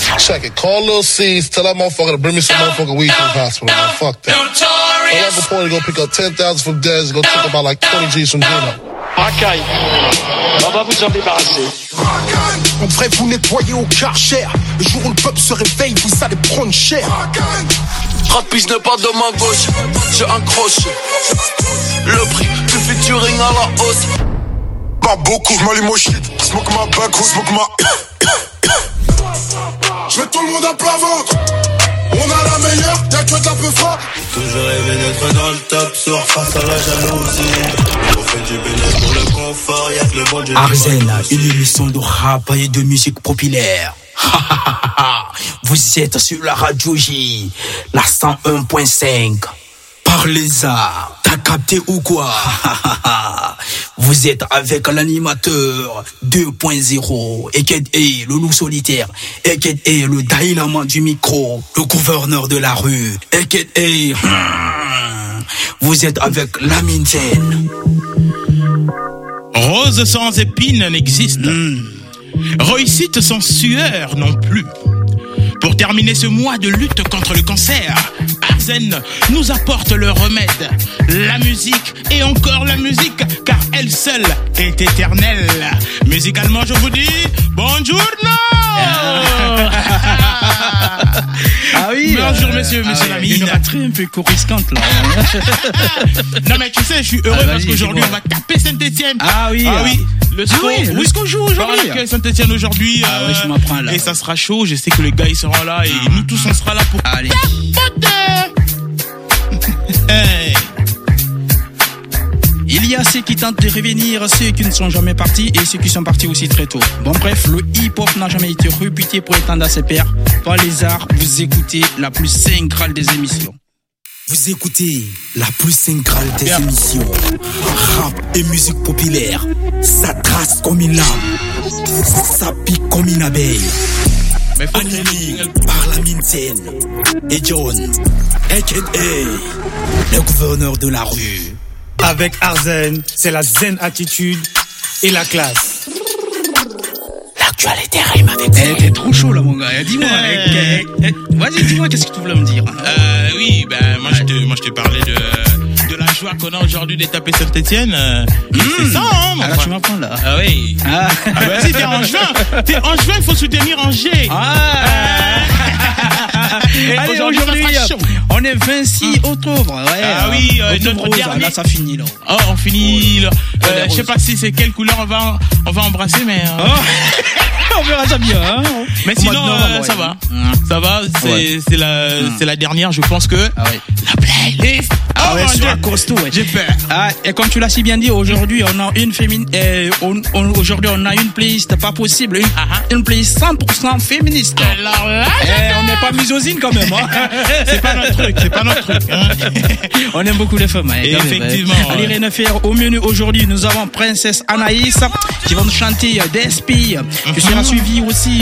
Check it. Call Lil C's. Tell that motherfucker to bring me some motherfucking weed to the hospital. Man. Fuck that. Tell Uncle Porter to go pick up 10,000 from Dez and go take about like 20 G's from Gino. Racaille. On va vous en débarrasser. On devrait vous nettoyer au Karcher. Le jour où le peuple se réveille, vous allez prendre cher. Rapiste ne pas de main gauche, j'ai un crochet. Le prix du featuring à la hausse. Pas beaucoup, j'm'allume au shit. Smoke ma back, smoke ma. J'mets tout le monde à plat ventre. On a la meilleure, t'inquiète un peu fort. Toujours rêvé d'être dans le top, sur face à la jalousie. On fait du bénéfice pour le confort, y'a que le bon Dieu. Arzen, une émission de rap et de musique populaire. Vous êtes sur la radio J, la 101.5. Par les arts, t'as capté ou quoi? Vous êtes avec l'animateur 2.0, Eked A, le loup solitaire, Eked A, le dynamo du micro, le gouverneur de la rue, Eked A. Vous êtes avec Lamine Sen. Rose sans épines n'existe. Réussite sans sueur non plus. Pour terminer ce mois de lutte contre le cancer, Arzen nous apporte le remède, la musique et encore la musique, car elle seule est éternelle. Musicalement, je vous dis bonjour. Ah oui. Bonjour monsieur Lamine. Une raterie un peu coruscante là. Non mais tu sais, je suis heureux parce qu'aujourd'hui on va taper Saint-Etienne. Ah oui. Le score. Où est-ce qu'on joue aujourd'hui? Saint-Etienne aujourd'hui. Ah oui, je m'apprends là. Et ça sera chaud. Je sais que les gars ils seront là et nous tous on sera là pour. Allez. Hey. Il y a ceux qui tentent de revenir, ceux qui ne sont jamais partis et ceux qui sont partis aussi très tôt. Bon bref, le hip-hop n'a jamais été réputé pour étendre à ses pairs. Par les arts, vous écoutez la plus synchrale des émissions. Vous écoutez la plus synchrale des émissions. Rap et musique populaire. Ça trace comme une lame. Ça pique comme une abeille. Animé par Lamine Sen et John, a.k.a. le gouverneur de la rue. Avec Arzen, c'est la zen attitude et la classe. L'actualité rime avec Zen. T'es trop chaud là mon gars, dis-moi. Vas-y, dis-moi qu'est-ce que tu voulais me dire. Oui, moi je te parlais de la joie qu'on a aujourd'hui de taper Saint-Etienne. C'est ça, hein, alors tu m'apprends là. Ah oui. Vas-y, t'es en juin, il faut soutenir Angers. Allez, aujourd'hui, on est 26 octobre. Ouais, notre dernier. Là, ça finit là. Oh, on finit là. Je sais pas si c'est quelle couleur on va embrasser, mais. On verra ça bien. Hein. Mais sinon, ça va. Ça va. C'est la dernière. Je pense que la playlist. Sur costaud. J'ai peur. Et comme tu l'as si bien dit, aujourd'hui on a une aujourd'hui on a une playlist pas possible, une playlist 100% féministe. Alors là, on n'est pas misogyne quand même. Hein. C'est pas notre truc. Hein. On aime beaucoup les femmes. Effectivement. Allez, rien à faire. Au menu aujourd'hui, nous avons Princesse Anaïs qui va nous chanter Despi. Tu seras suivi aussi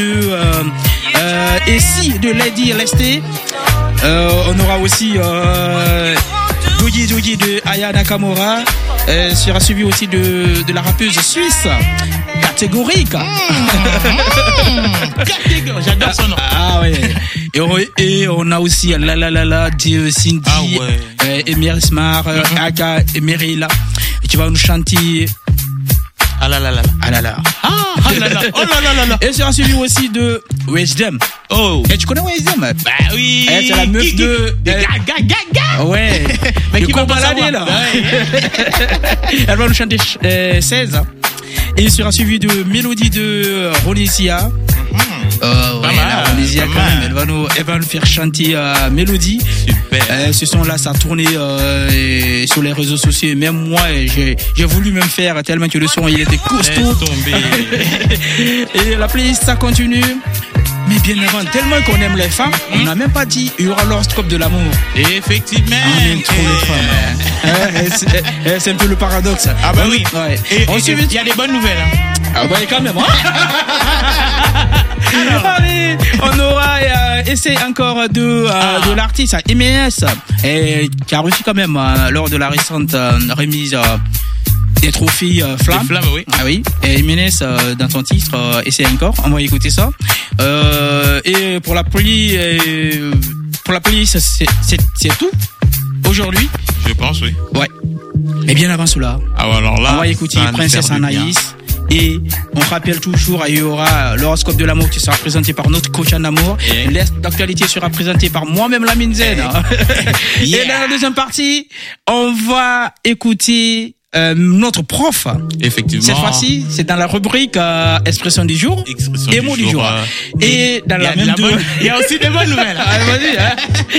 de Lady Lesté. On aura aussi Dougie de Aya Nakamura. Sera suivi aussi de la rappeuse suisse Catégorique. J'adore son nom. Ah ouais. Et on a aussi de Cindy et Mary Smart, Aka et Merila qui va nous chanter. Ah là là là. Ah là là. Oh là là là. Et sera suivi aussi de Wisdom. Oh. Et tu connais Wisdom? Bah oui. C'est la meuf de Gaga. Ouais. Mais qui va balader là. Elle va nous chanter 16. Et il sera suivi de Mélodie de Ronisia. Ronisia quand même. Elle va nous faire chanter Mélodie. Super. Ce son là, ça a tourné sur les réseaux sociaux. Et même moi, j'ai voulu même faire tellement que le son il était costaud. Et la playlist ça continue. Mais bien avant, tellement qu'on aime les femmes, on n'a même pas dit il y aura l'horoscope de l'amour. Effectivement. On aime trop les femmes. C'est un peu le paradoxe. Ah bah oui. Ouais. Et il y a des bonnes nouvelles. Ah bah quand même. Allez, on aura essayé encore de l'artiste MNS qui a reçu quand même lors de la récente remise des trophées Flamme. Flamme, oui. Ah oui. Et MNS dans son titre essaie encore. On va écouter ça. Et pour la police, c'est tout aujourd'hui. Je pense, oui. Ouais. Mais bien avant cela, alors là, on va écouter Princesse Anaïs. Et on rappelle toujours, il y aura l'horoscope de l'amour qui sera présenté par notre coach en amour. L'Est d'actualité sera présenté par moi-même, Lamine Zen. Et dans la deuxième partie, on va écouter notre prof. Effectivement. Cette fois-ci, c'est dans la rubrique expression du jour et mot du jour. Et dans la même il y a aussi des bonnes nouvelles. Vas-y, hein.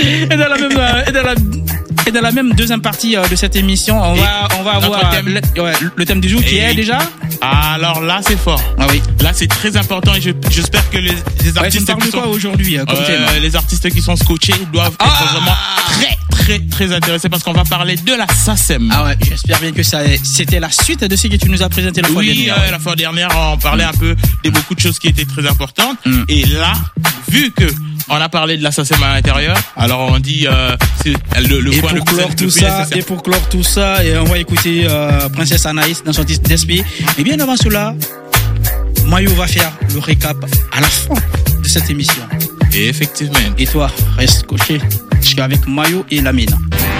Et dans la même deuxième partie de cette émission, on va avoir le thème du jour qui est déjà. Alors là, c'est fort. Ah oui. Là, c'est très important et j'espère que les artistes qui sont aujourd'hui les artistes qui sont scotchés doivent être vraiment très intéressés parce qu'on va parler de la SACEM. Ah ouais, j'espère bien que c'était la suite de ce que tu nous as présenté la fois dernière. Oui, la fois dernière, on parlait un peu de beaucoup de choses qui étaient très importantes. Et là, vu que on a parlé de la SACEM à l'intérieur, alors on dit c'est le point le plus nécessaire. Et pour clore tout ça, et on va écouter Princesse Anaïs dans son titre d'esprit. Et bien avant cela, Mayo va faire le récap à la fin de cette émission. Et effectivement. Et toi, reste coché. Je suis avec Mayo et Lamine.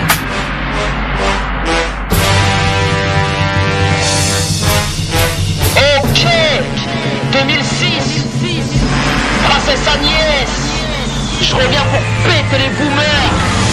Ok, 2006, Princesse Agnès, je reviens pour péter les boomers.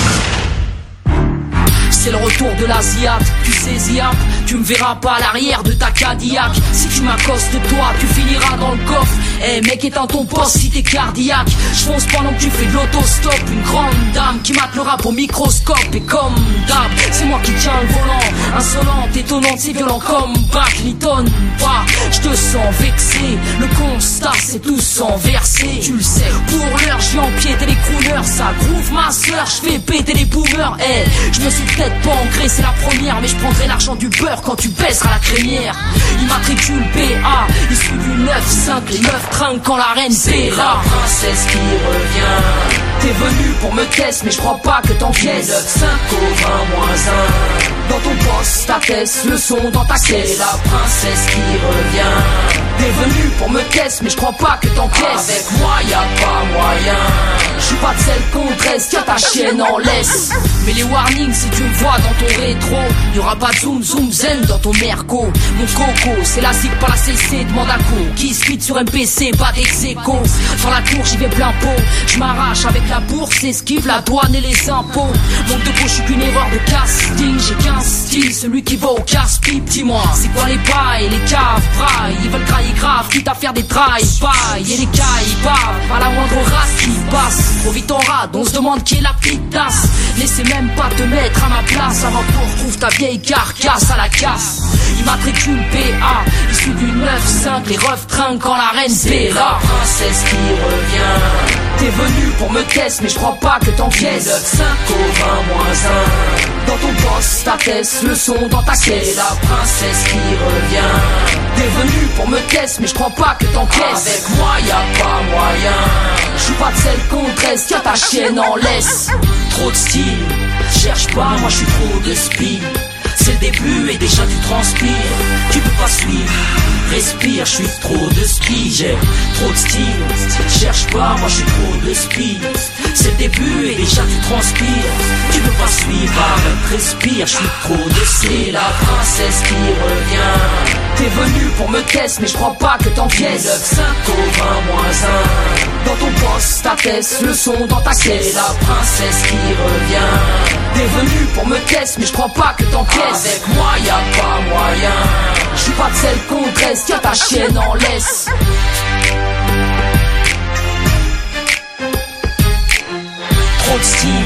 C'est le retour de l'Asiate, tu sais Ziap, tu me verras pas à l'arrière de ta Cadillac. Si tu m'accostes toi, tu finiras dans le coffre. Mec, éteins ton poste si t'es cardiaque. Je fonce pendant que tu fais de l'autostop. Une grande dame qui mate le rap au microscope. Et comme d'hab, c'est moi qui tiens le volant. Insolente, étonnante, c'est violent comme bac. N'y tonne pas, je te sens vexé. Le constat, c'est tout sans verser. Tu le sais, pour l'heure, j'ai empiété les crooners. Ça groove ma sœur, je fais péter les boomers. Je me suis peut-être pas ancré, c'est la première. Mais je prendrai l'argent du beurre quand tu baisseras la crémière. Immatricule PA, issu du 9-5, les 9 trinquent quand la reine paiera. La princesse qui revient. T'es venu pour me tester, mais je crois pas que t'encaisses. 5 au 20-1. Dans ton poste, ta tête, le son dans ta caisse. La princesse qui revient. T'es venu pour me tester, mais je crois pas que t'encaisses. Avec moi y'a pas moyen. Je suis pas de celle qu'on dresse, tiens ta chienne en laisse. Mais les warnings, si tu me vois dans ton rétro, y'aura pas de zoom zen dans ton merco. Mon coco, c'est la zig par la CC, demande à co. Qui speed sur MPC, pas d'ex-écho. Dans la cour, j'y vais plein pot. Je m'arrache avec la bourse, esquive la douane et les impôts. Manque de peau, je suis qu'une erreur de casting. J'ai qu'un style, celui qui va au casse-pipe. Dis-moi, c'est quoi les bails, les caves, braille. Ils veulent grailler grave, quitte à faire des drive-by. Et les cailles bavent, à la moindre race qui passe. Trop vite en rade, on se demande qui est la petite tasse. N'essaie même pas de te mettre à ma place avant qu'on retrouve ta vieille carcasse à la casse. Immatricule PA, issu du 9-5, les refs trinquent quand la reine paiera. La princesse qui revient. T'es venu pour me tester, mais je crois pas que t'encaisses. 5 au 20-1. Dans ton poste, ta tête, le son dans ta caisse. La princesse qui revient. T'es venu pour me tester, mais je crois pas que t'encaisses. Avec moi y'a pas moyen. Je suis pas de celle qu'on dresse, tiens ta chienne en laisse. Trop de style, cherche pas, moi je suis trop de speed. C'est le début et déjà tu transpires. Tu peux pas suivre, respire, je suis trop de speed. J'ai trop de style, cherche pas, moi je suis trop de speed. C'est le début et déjà tu transpires. Tu peux pas suivre, arrête, respire, je suis trop de style. La princesse qui revient. T'es venu pour me tester, mais je crois pas que t'encaisses. 5 au 20-1. Dans ton poste, ta tête, le son dans ta caisse. La princesse qui revient. T'es venu pour me tester, mais je crois pas que t'encaisses. Avec moi y'a pas moyen. Je suis pas de celle qu'on dresse, tiens ta chienne en laisse. Trop de style.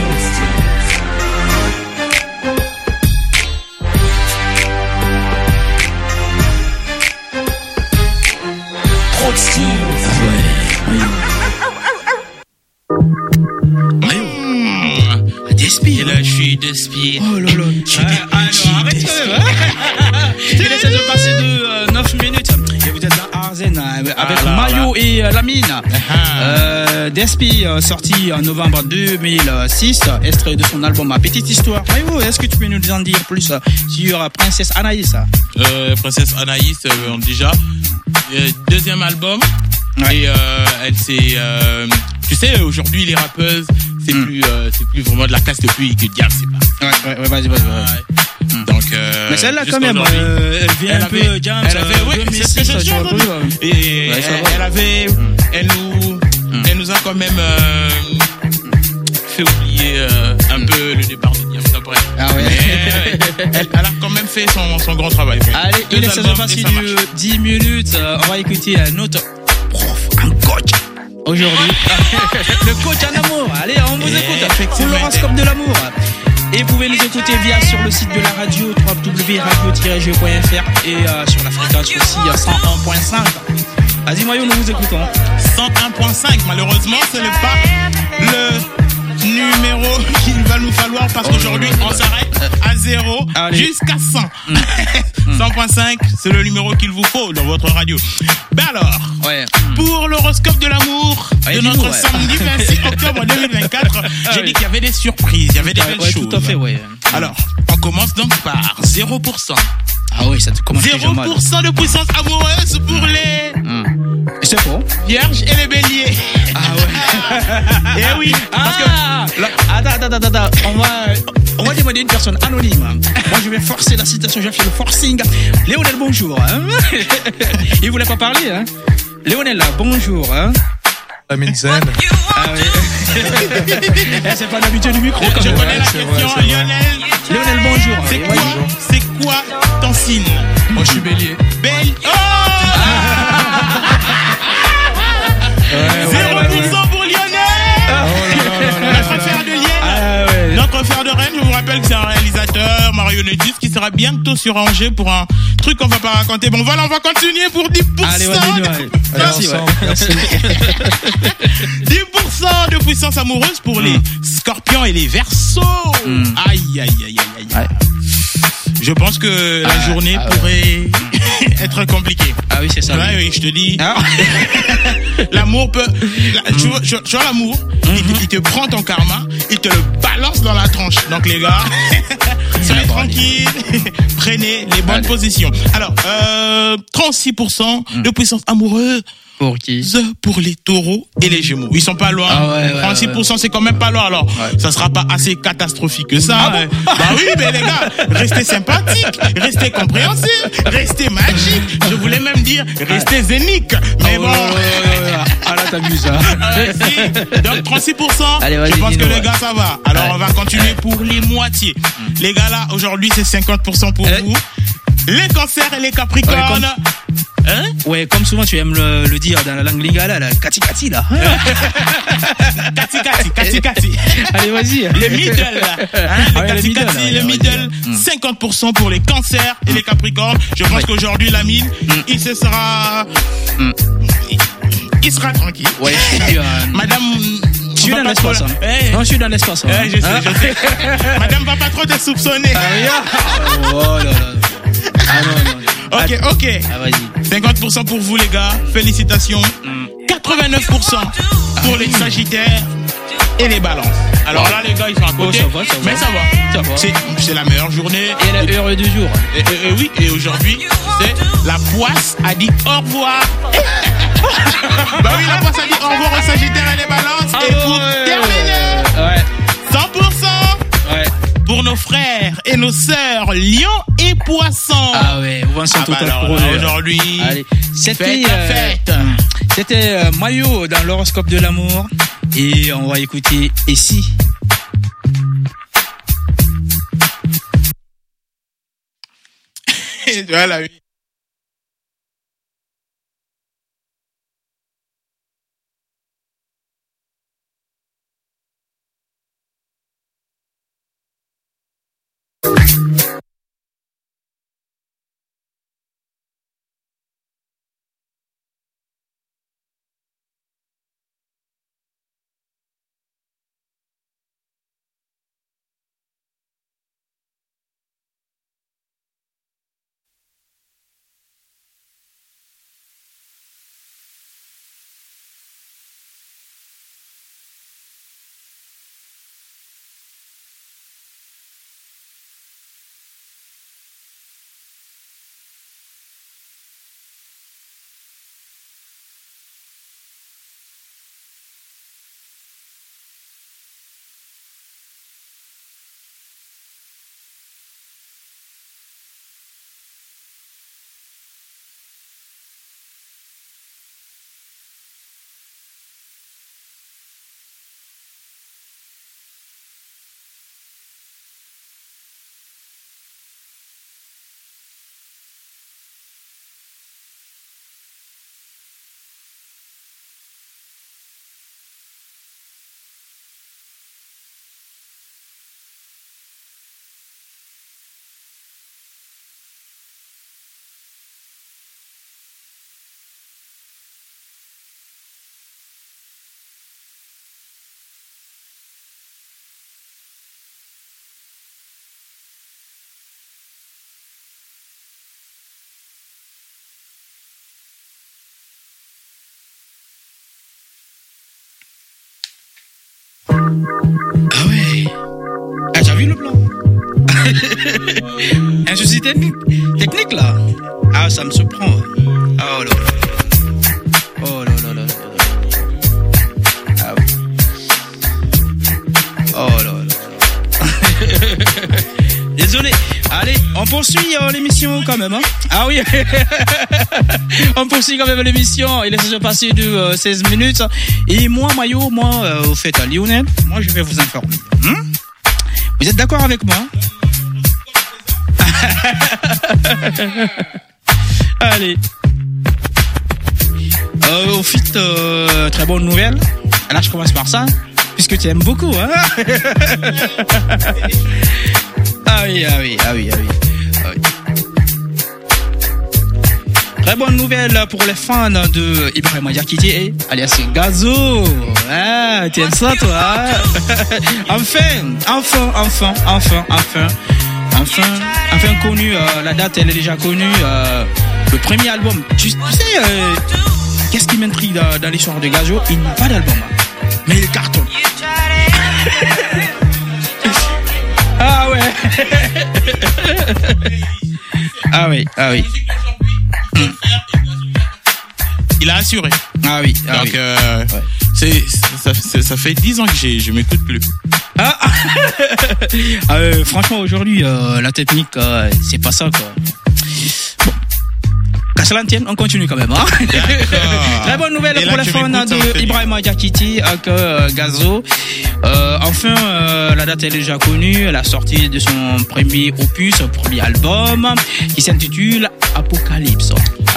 Trop de style. Despire. Et là, je suis despire. Oh là là. Arrête. Je te laisse de passer de 9 minutes. Et vous êtes dans Arzen avec Mayo et Lamine. Despi, sorti en novembre 2006, extrait de son album Ma Petite Histoire. Mayo, est-ce que tu peux nous en dire plus sur Princesse Anaïs? Princesse Anaïs, déjà, deuxième album. Et elle s'est... tu sais, aujourd'hui, les rappeuses, c'est plus vraiment de la classe depuis que diable, c'est pas. Ouais, vas-y. Donc, mais celle-là, quand même, elle vient un peu jam. Elle avait, oui, c'est ce que j'ai entendu. Et elle nous a quand même fait oublier un peu le départ de Diams après. Ah ouais. Mais, elle a quand même fait son grand travail. Allez, il est 16h du 10 minutes. On va écouter un autre prof, un coach. Aujourd'hui, le coach en amour. Allez, on vous écoute pour l'horoscope de l'amour. Et vous pouvez nous écouter via sur le site de la radio www.radio-jeu.fr et sur la fréquence aussi 101.5. Vas-y Mayo, nous vous écoutons. 101.5, malheureusement ce n'est pas le numéro qu'il va nous falloir parce qu'aujourd'hui on s'arrête à 0 jusqu'à 100. 100.5, c'est le numéro qu'il vous faut dans votre radio. Ben alors, pour l'horoscope de l'amour de notre samedi 26 octobre 2024, j'ai dit qu'il y avait des surprises, il y avait des belles choses. Tout à fait, Alors, on commence donc par 0%. Ah oui, ça te commence 0% de puissance amoureuse pour les... C'est faux. Vierges et les béliers. Ah ouais. Eh oui. Parce que... Attends. On va demander une personne anonyme. Moi, je vais forcer la citation. Je vais faire le forcing. Léonel, bonjour. Il voulait pas parler. Léonel, là, bonjour. Amin Zen. Ah oui. C'est pas l'habitude du micro. Je connais la question. Lionel, bonjour. C'est quoi ton signe? Moi, je suis bélier. Bélier. Oh 0% pour Lionel. Notre frère de Lienne. Notre frère de Rennes, je vous rappelle que c'est un réalisateur marionnettiste qui sera bientôt sur Angers pour un truc qu'on va pas raconter. Bon voilà, on va continuer pour 10%. Allez, vas-y. Merci. 10% de puissance amoureuse pour les scorpions et les verseaux. Aïe. Je pense que la journée pourrait être compliquée. Ah oui, c'est ça. Oui, je te dis. L'amour peut... Tu vois l'amour, il te prend ton karma, il te le balance dans la tronche. Donc les gars, soyez tranquilles, prenez les bonnes positions. Alors, 36% de puissance amoureuse. Pour qui? Pour les taureaux et les gémeaux. Ils sont pas loin. 36%, c'est quand même pas loin. Alors, ça sera pas assez catastrophique que ça. Bah oui, mais les gars, restez sympathiques, restez compréhensifs, restez magiques. Je voulais même dire, restez zéniques. Mais bon. Ah là, t'amuses, hein. Si. Donc, 36%. Allez, je pense que les gars, ça va. Alors, on va continuer pour les moitiés. Les gars, là, aujourd'hui, c'est 50% pour vous. Les cancers et les capricornes. Ouais, comme souvent tu aimes le dire dans la langue lingala, la kati là. Kati. Allez, vas-y. Les middle, les middle, 50% pour les cancers et les capricornes. Je pense qu'aujourd'hui, la mine, il sera tranquille. Ouais, Madame, je suis dans l'espace. Non, je suis dans l'espace. Je sais. Madame va pas trop te soupçonner. Oh là là. Ah non. Ok. Ah, vas-y. 50% pour vous, les gars. Félicitations. 89% pour les sagittaires et les balances. Alors là, les gars, ils sont à côté. Mais ça va. C'est la meilleure journée. Et la heure du jour. Oui, et aujourd'hui, c'est la poisse a dit au revoir. Bah oui, la poisse a dit au revoir aux sagittaires et les balances. Et pour terminer, 100%. Pour nos frères et nos sœurs, lions et poissons. Ah ouais, on va s'en tout aujourd'hui. C'était Mayo dans l'horoscope de l'amour. Et on va écouter Ici. Voilà, oui. Ah ouais. Ah, j'ai vu le plan. Un souci technique là. Ah, ça me surprend. Oh là là. Oh là là là. Ah oui. Oh là là. Désolé. Allez, on poursuit l'émission quand même. Hein. Ah oui. On poursuit quand même l'émission. Il est déjà passé de 16 minutes. Et moi, Mayo, au fait, à Lionel, moi, je vais vous informer. Vous êtes d'accord avec moi? Allez. Au fait, très bonne nouvelle. Là, je commence par ça, puisque tu aimes beaucoup, hein. Ah oui. Très bonne nouvelle pour les fans de Ibrahima Diakité, alias Gazo. Ah, tu aimes ça, toi, hein? Enfin connu, la date elle est déjà connue, le premier album. Tu sais, qu'est-ce qui m'intrigue dans l'histoire de Gazo? Il n'a pas d'album, hein, mais il cartonne. Ah ouais. Ah oui. Il a assuré. Ah oui. Donc, ça fait 10 ans que je m'écoute plus. Franchement, aujourd'hui, la technique, c'est pas ça, quoi. Bon. Qu'à cela ne tienne, on continue quand même, hein. Très bonne nouvelle pour les fans de Ibrahima Diakité avec Gazo. Enfin, la date est déjà connue, la sortie de son premier opus, premier album, qui s'intitule Apocalypse.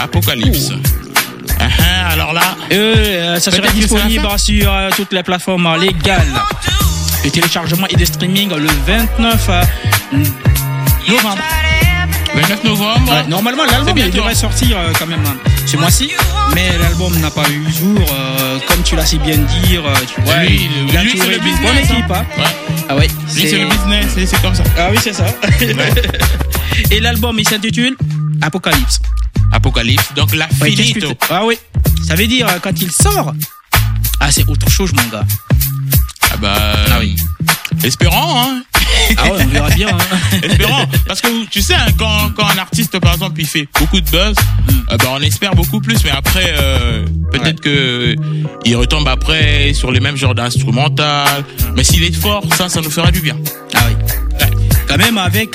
Alors là, ça sera disponible sur toutes les plateformes légales. Le téléchargement et le streaming le 29 novembre. 29 novembre. Ouais, normalement, l'album il devrait sortir quand même ce mois-ci, mais l'album n'a pas eu jour. Comme tu l'as si bien dit, tu vois, lui, c'est le business. Bonne équipe, hein. Ouais. Ah ouais. Lui, c'est le business, c'est comme ça. Ah oui, c'est ça. Ouais. Et l'album, il s'intitule Apocalypse. Donc la finito. Ah oui. Ça veut dire quand il sort, c'est autre chose, mon gars. Ah oui. Espérons, hein. Ah ouais, on verra bien. Hein. Espérons, parce que tu sais, hein, quand un artiste, par exemple, il fait beaucoup de buzz, on espère beaucoup plus, mais après, peut-être que il retombe après sur les mêmes genres d'instrumental. Mais s'il est fort, ça nous fera du bien. Ah oui. Ouais. Quand même avec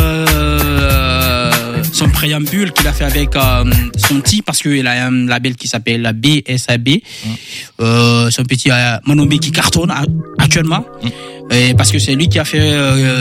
son préambule qu'il a fait avec son petit, parce qu'il a un label qui s'appelle la BSAB, son petit Manombe qui cartonne actuellement, et parce que c'est lui qui a fait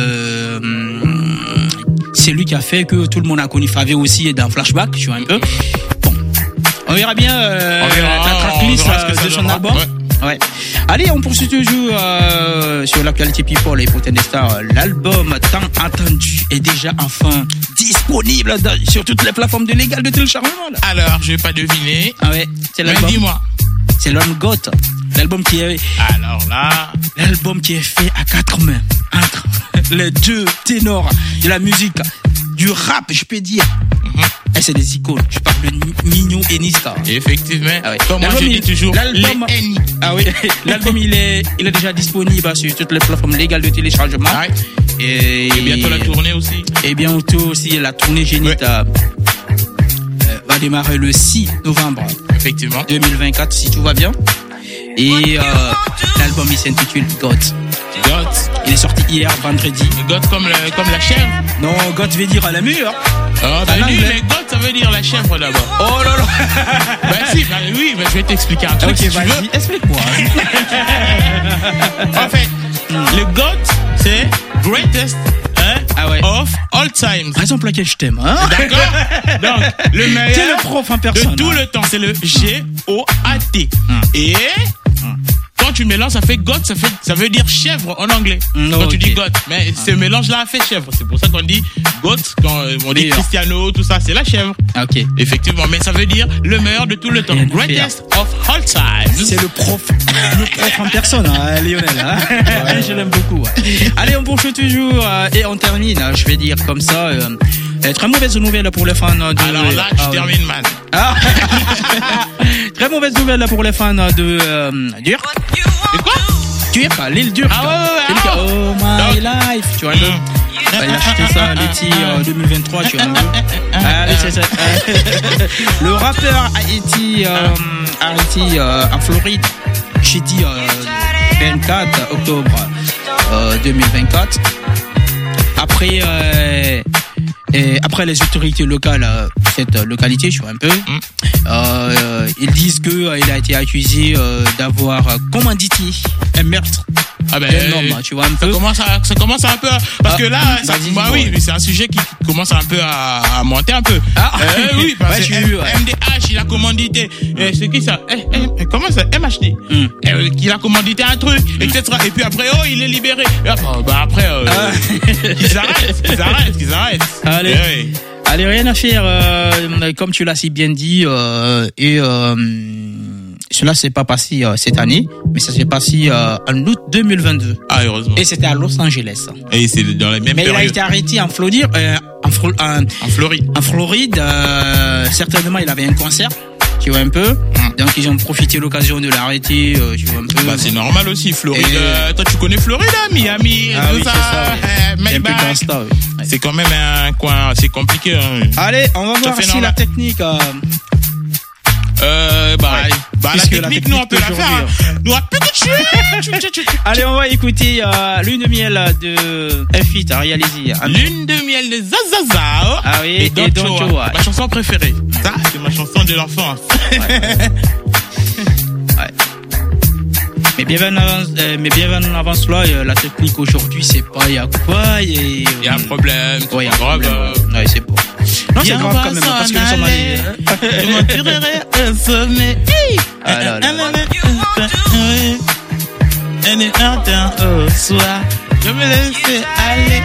que tout le monde a connu Favé aussi dans Flashback, tu vois un peu. Bon, on verra bien la tracklist de son album. Ouais. Allez, on poursuit toujours sur l'actualité people et Potent des Stars. L'album tant attendu est déjà enfin disponible sur toutes les plateformes légales de téléchargement. Alors, je vais pas deviner. Ah ouais, c'est l'album. Mais dis-moi. C'est l'album GOAT. L'album qui est. Alors là. L'album qui est fait à 4 mains entre les deux ténors de la musique, du rap, je peux dire. Et c'est des icônes. Je parle de Nino et Niska. Effectivement. Ah oui. Comme moi, je dis toujours, l'album. Ah oui. L'album, il est déjà disponible sur toutes les plateformes légales de téléchargement. Ah oui. Et bientôt la tournée aussi. Et bientôt aussi la tournée Génite va démarrer le 6 novembre. Effectivement. 2024, si tout va bien. Et l'album, il s'intitule GOAT. Il est sorti hier, vendredi. GOAT comme la chèvre? Non, GOAT veut dire la meilleure. Mais GOAT, ça veut dire la chèvre d'abord. Oh là là. Oui, je vais t'expliquer un truc. Ok, si vas-y, tu veux. explique-moi. En fait, le GOAT, c'est Greatest of All Times. Raison pour laquelle je t'aime. Hein? D'accord. Donc, le meilleur. C'est le prof en personne. De tout le temps, c'est le G-O-A-T. Et quand tu mélanges, ça fait GOAT, ça veut dire chèvre en anglais. Quand tu dis GOAT. Mais ce mélange-là a fait chèvre. C'est pour ça qu'on dit GOAT, quand on dit Cristiano, tout ça, c'est la chèvre. Ok. Effectivement, mais ça veut dire le meilleur de tout le temps. Greatest of all time. C'est le prof en personne, hein, Lionel. Hein? Ouais. Je l'aime beaucoup. Ouais. Allez, on poursuit toujours et on termine. Je vais dire comme ça. Très mauvaise nouvelle pour les fans de. Alors là, tu termines, man. Très mauvaise nouvelle pour les fans de Durk. De quoi? Dur, Lil Durk. Oh my life, tu vois un peu. Il a acheté ça l'été 2023, tu vois un peu. Allez, c'est ça. Le rappeur a été en Floride, j'ai dit 24 octobre 2024. Après les autorités locales, cette localité, je vois un peu, ils disent que il a été accusé d'avoir commandité un meurtre d'un homme, tu vois un peu. Ça commence un peu parce que là, oui, mais c'est un sujet qui commence un peu à monter un peu. Oui, parce que MDH, il a commandité. C'est qui ça? Comment ça? MHD. Il a commandité un truc, etc. Et puis après, il est libéré. Après, qu'ils arrêtent. Allez, rien à faire, comme tu l'as si bien dit, cela s'est pas passé cette année, mais ça s'est passé en août 2022. Ah, heureusement. Et c'était à Los Angeles. Et c'est dans les mêmes périodes. Mais il a été arrêté en Floride. En Floride, certainement, il avait un concert. Tu vois un peu. Donc ils ont profité de l'occasion de l'arrêter. Tu vois un peu. C'est normal aussi, Floride. Toi, tu connais Floride, Miami, tout ça. C'est quand même un coin assez compliqué. Allez, on va voir si la technique. La technique, nous on peut la faire. Nous on peut Allez, on va écouter Lune de miel de F8 à réaliser. Lune de miel de Zazaza. Ah oui, et Don't Show. Ma chanson préférée. Ça, c'est ma chanson de l'enfance. Mais bien avant cela, la technique aujourd'hui, c'est pas il y a quoi, il y a un problème. Ouais, il y a un problème. Ouais, c'est bon. Non, c'est grave quand même, parce que nous sommes allés. Je m'en tirerai un sommet. Elle est un temps au soir. Je me laisse aller.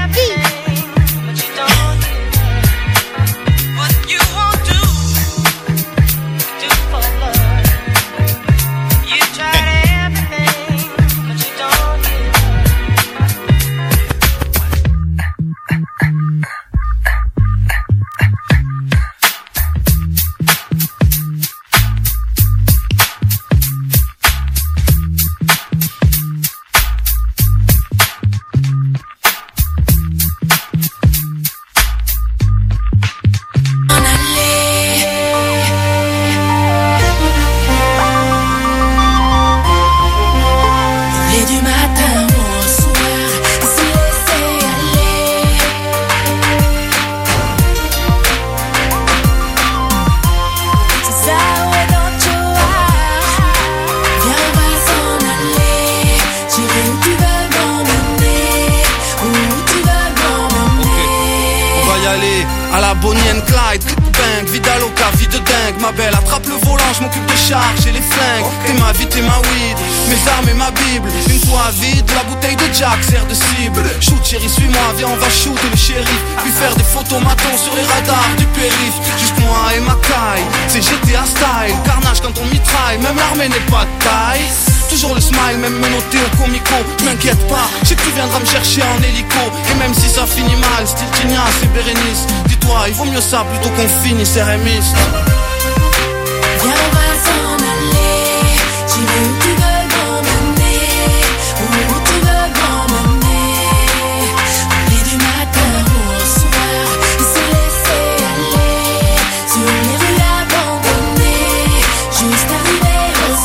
Il vaut mieux ça plutôt qu'on finisse RMiste. Viens, on va s'en aller. Tu veux où tu veux m'emmener, où tu veux m'emmener. Aller du matin au soir, se laisser aller sur les rues abandonnées, juste arriver au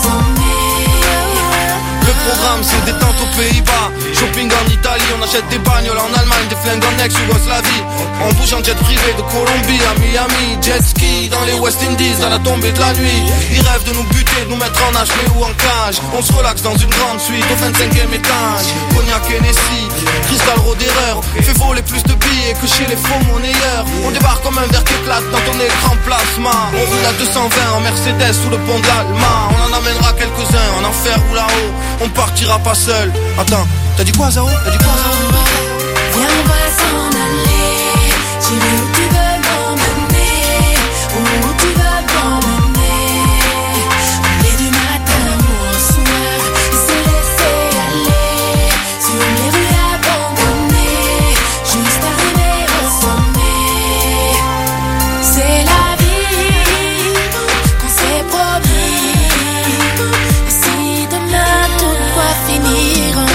sommet. Le programme c'est détente aux Pays-Bas, shopping en Italie, on achète des bagnoles en Allemagne, des flingues en ex-Yougoslavie. On bouge en jet privé de Colombie à Miami, jet ski dans les West Indies à la tombée de la nuit. Ils rêvent de nous buter, de nous mettre en HP ou en cage. On se relaxe dans une grande suite au 25e étage. Cognac Hennessy, cristal d'erreur, fait voler plus de billets que chez les faux monnayeurs. On débarque comme un verre qui éclate dans ton écran plasma. On roule à 220 en Mercedes sous le pont de l'Alma. On en amènera quelques-uns en enfer ou là-haut. On partira pas seul. Attends, t'as dit quoi Zao? T'as dit quoi Zao? Viens, on va s'en aller. Tu veux où tu veux m'emmener, où tu veux m'emmener. Aller du matin au soir, se laisser aller sur les rues abandonnées, juste arriver au sommet. C'est la vie qu'on s'est promis. Et si demain tout doit finir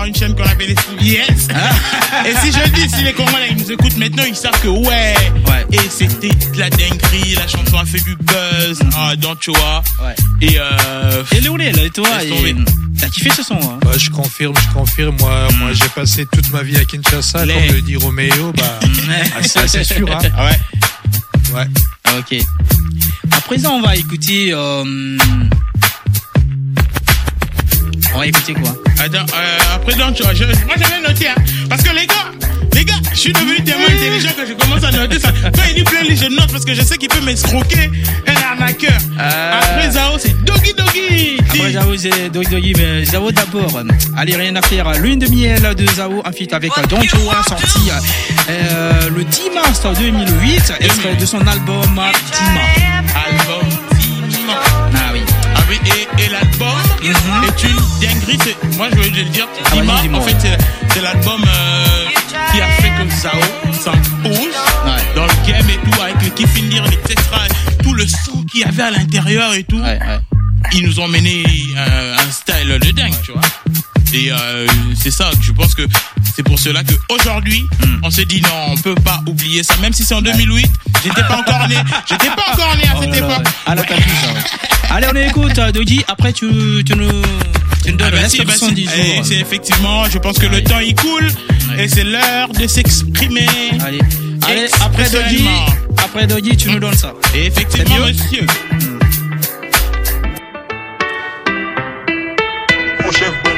avoir une chaîne qu'on appelle SBS. Et si je dis, si les Congolais ils nous écoutent maintenant, ils savent que ouais. Et c'était de la dinguerie, la chanson a fait du buzz. Don't you vois. Et Léonel, et toi, t'as kiffé ce son, hein? Bah, je confirme. Moi, j'ai passé toute ma vie à Kinshasa, comme le dit Roméo. C'est sûr, hein. Ouais. Ok. À présent, on va écouter. On va écouter quoi? Attends, après donc, moi j'avais noté, hein, parce que les gars, je suis devenu tellement intelligent que je commence à noter ça. Quand il dit playlist, je note parce que je sais qu'il peut m'escroquer un arnaqueur. Après Zao, c'est Doggy Doggy. Après Zao, c'est Doggy Doggy, mais Zao d'abord. Allez, rien à faire. Lune de miel de Zao, en feat avec Don't You Want, sorti le 10 mars 2008, extrait de son album Dima. Ah oui. Ah oui, et l'album est une dinguerie. Moi je veux le dire, Dima, en fait c'est l'album qui a fait que Zao s'impose dans le game et tout, avec le Kifindir, les Tetra, tout le son qu'il y avait à l'intérieur et tout. Ils nous ont mené un style de dingue, tu vois. Et c'est ça, je pense que c'est pour cela qu'aujourd'hui, on se dit non, on peut pas oublier ça, même si c'est en 2008, j'étais pas encore né à cette époque. Allez, on écoute Doggy, après tu nous donnes le reste de 70 jours. C'est effectivement, je pense que le temps il coule et c'est l'heure de s'exprimer. Allez, après Doggy, tu nous donnes ça. Et effectivement, monsieur. Mon chef bandit.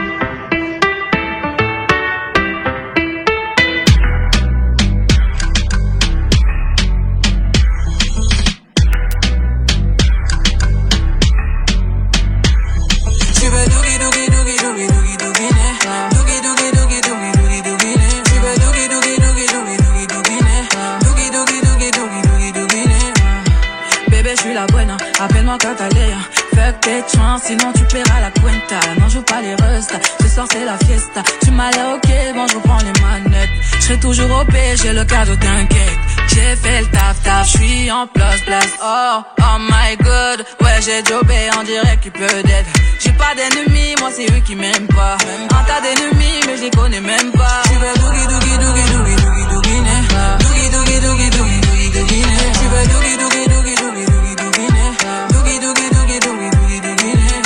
Appelle-moi Catalea, fuck tes chances, sinon tu paieras la cuenta. Non, joue pas les restes, ce soir c'est la fiesta. Tu m'as l'air ok, bon je reprends les manettes. Je serai toujours OP, j'ai le cadeau, t'inquiète. J'ai fait le taf, j'suis en place. Oh my god, ouais j'ai jobé, on dirait qu'il peut d'être. J'ai pas d'ennemis, moi c'est eux qui m'aiment pas. Un tas d'ennemis, mais je les connais même pas. Tu veux doogie doogie doogie doogie doogie doogie né. Doogie doogie doogie doogie doogie doogie né. Tu veux doogie doogie doogie doogie doogie doogie né. Doogie doogie doogie doogie doogie doogie né.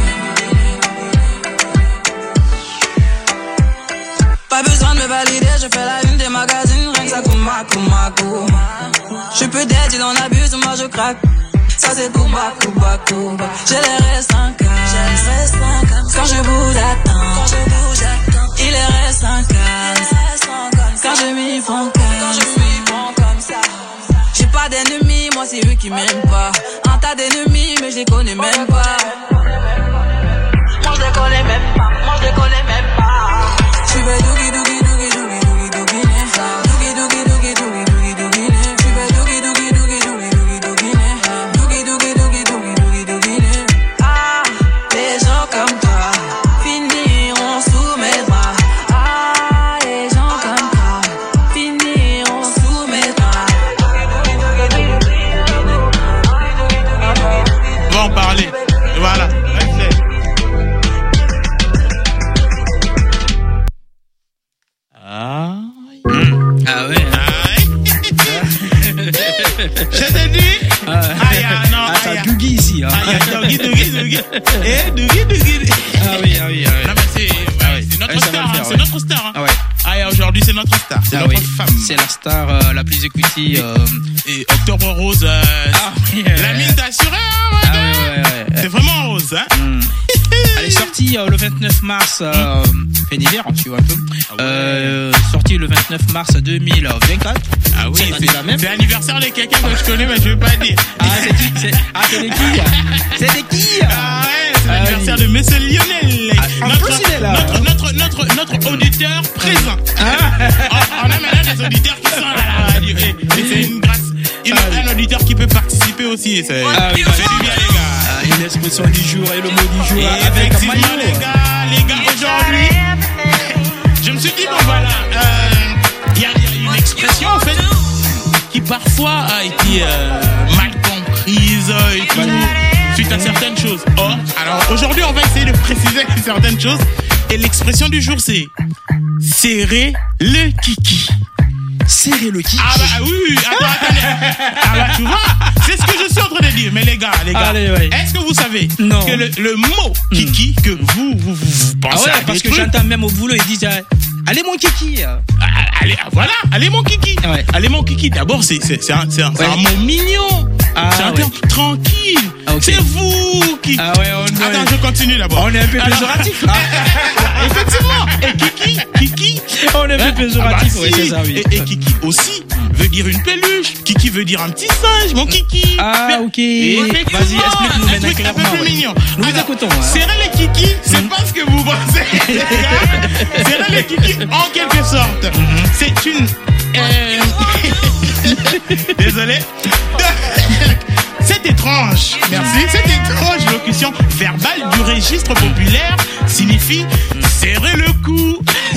Pas besoin de me valider, je fais la une des magazines, rien que ça Kuma. Je peux d'être, il en abuse, moi je craque. Ça c'est Kuma. J'ai les restes en case. Quand je bouge, attends. Il est reste en case. Quand je m'y prends comme ça. J'ai pas d'ennemis, moi c'est eux qui m'aiment pas. Un tas d'ennemis, mais je les connais même pas. Moi je les connais même pas. Tu veux doogie doogie doogie doogie doogie doogie né. Doogie doogie doogie doogie doogie doogie né. Tu veux doogie doogie doogie doogie doogie doogie né. Doogie doogie doogie doogie doogie doogie né. Ah, les gens comme toi finiront sous mes bras. Ah, les gens comme toi finiront sous mes bras. On va en parler. Voilà. Ah ouais. Je te dis. Attends, Doogie ici. Doogie. Ah oui. Non mais c'est notre star. C'est notre star. Aujourd'hui c'est notre star. C'est notre femme. C'est la star la plus écoutée. Et Octobre Rose. La mine d'assureur. C'est vraiment rose, hein. Elle est sortie le 29 mars. Fait d'hiver, tu vois un peu. Sortie le 29 mars 2024. Ah oui, c'est l'anniversaire de quelqu'un que je connais, mais je vais pas dire. C'est des qui? Ah ouais, c'est l'anniversaire de Monsieur Lionel. Notre auditeur présent. On a maintenant des auditeurs qui sont à la radio. Et c'est une grâce. Un auditeur qui peut participer aussi. C'est du bien, les gars. Une expression du jour et le mot du jour. Et effectivement, les gars, aujourd'hui, je me suis dit, bon voilà, il y a une expression en fait qui parfois a été mal comprise et tout, suite à certaines choses. Alors aujourd'hui, on va essayer de préciser certaines choses Et l'expression du jour, c'est serrer le kiki. Serrer le kiki. Ah bah oui, attendez. Ah bah tu vois, c'est ce que je suis en train de dire. Mais les gars, allez, ouais. est-ce que vous savez non. que le mot kiki que vous pensez à parce que trucs, j'entends même au boulot, ils disent allez mon kiki. Allez, voilà, allez mon kiki. Ouais. Allez mon kiki. D'abord, c'est un mot mignon. C'est un terme tranquille. Ah, okay. C'est vous qui. Ah ouais, Attends, je continue d'abord. On est un peu péjoratif. Effectivement. Et kiki. On est un peu péjoratif. Oui, c'est ça, oui. Et kiki aussi veut dire une peluche. Kiki veut dire un petit singe, mon kiki. Ah, ok. Vas-y, explique-nous maintenant clairement. Un peu plus mignon. Nous vous écoutons. Serrer les kiki, c'est pas ce que vous pensez. Serrer les kiki, en quelque sorte. C'est une. Désolé. Cette étrange locution verbale du registre populaire signifie serrer le cou,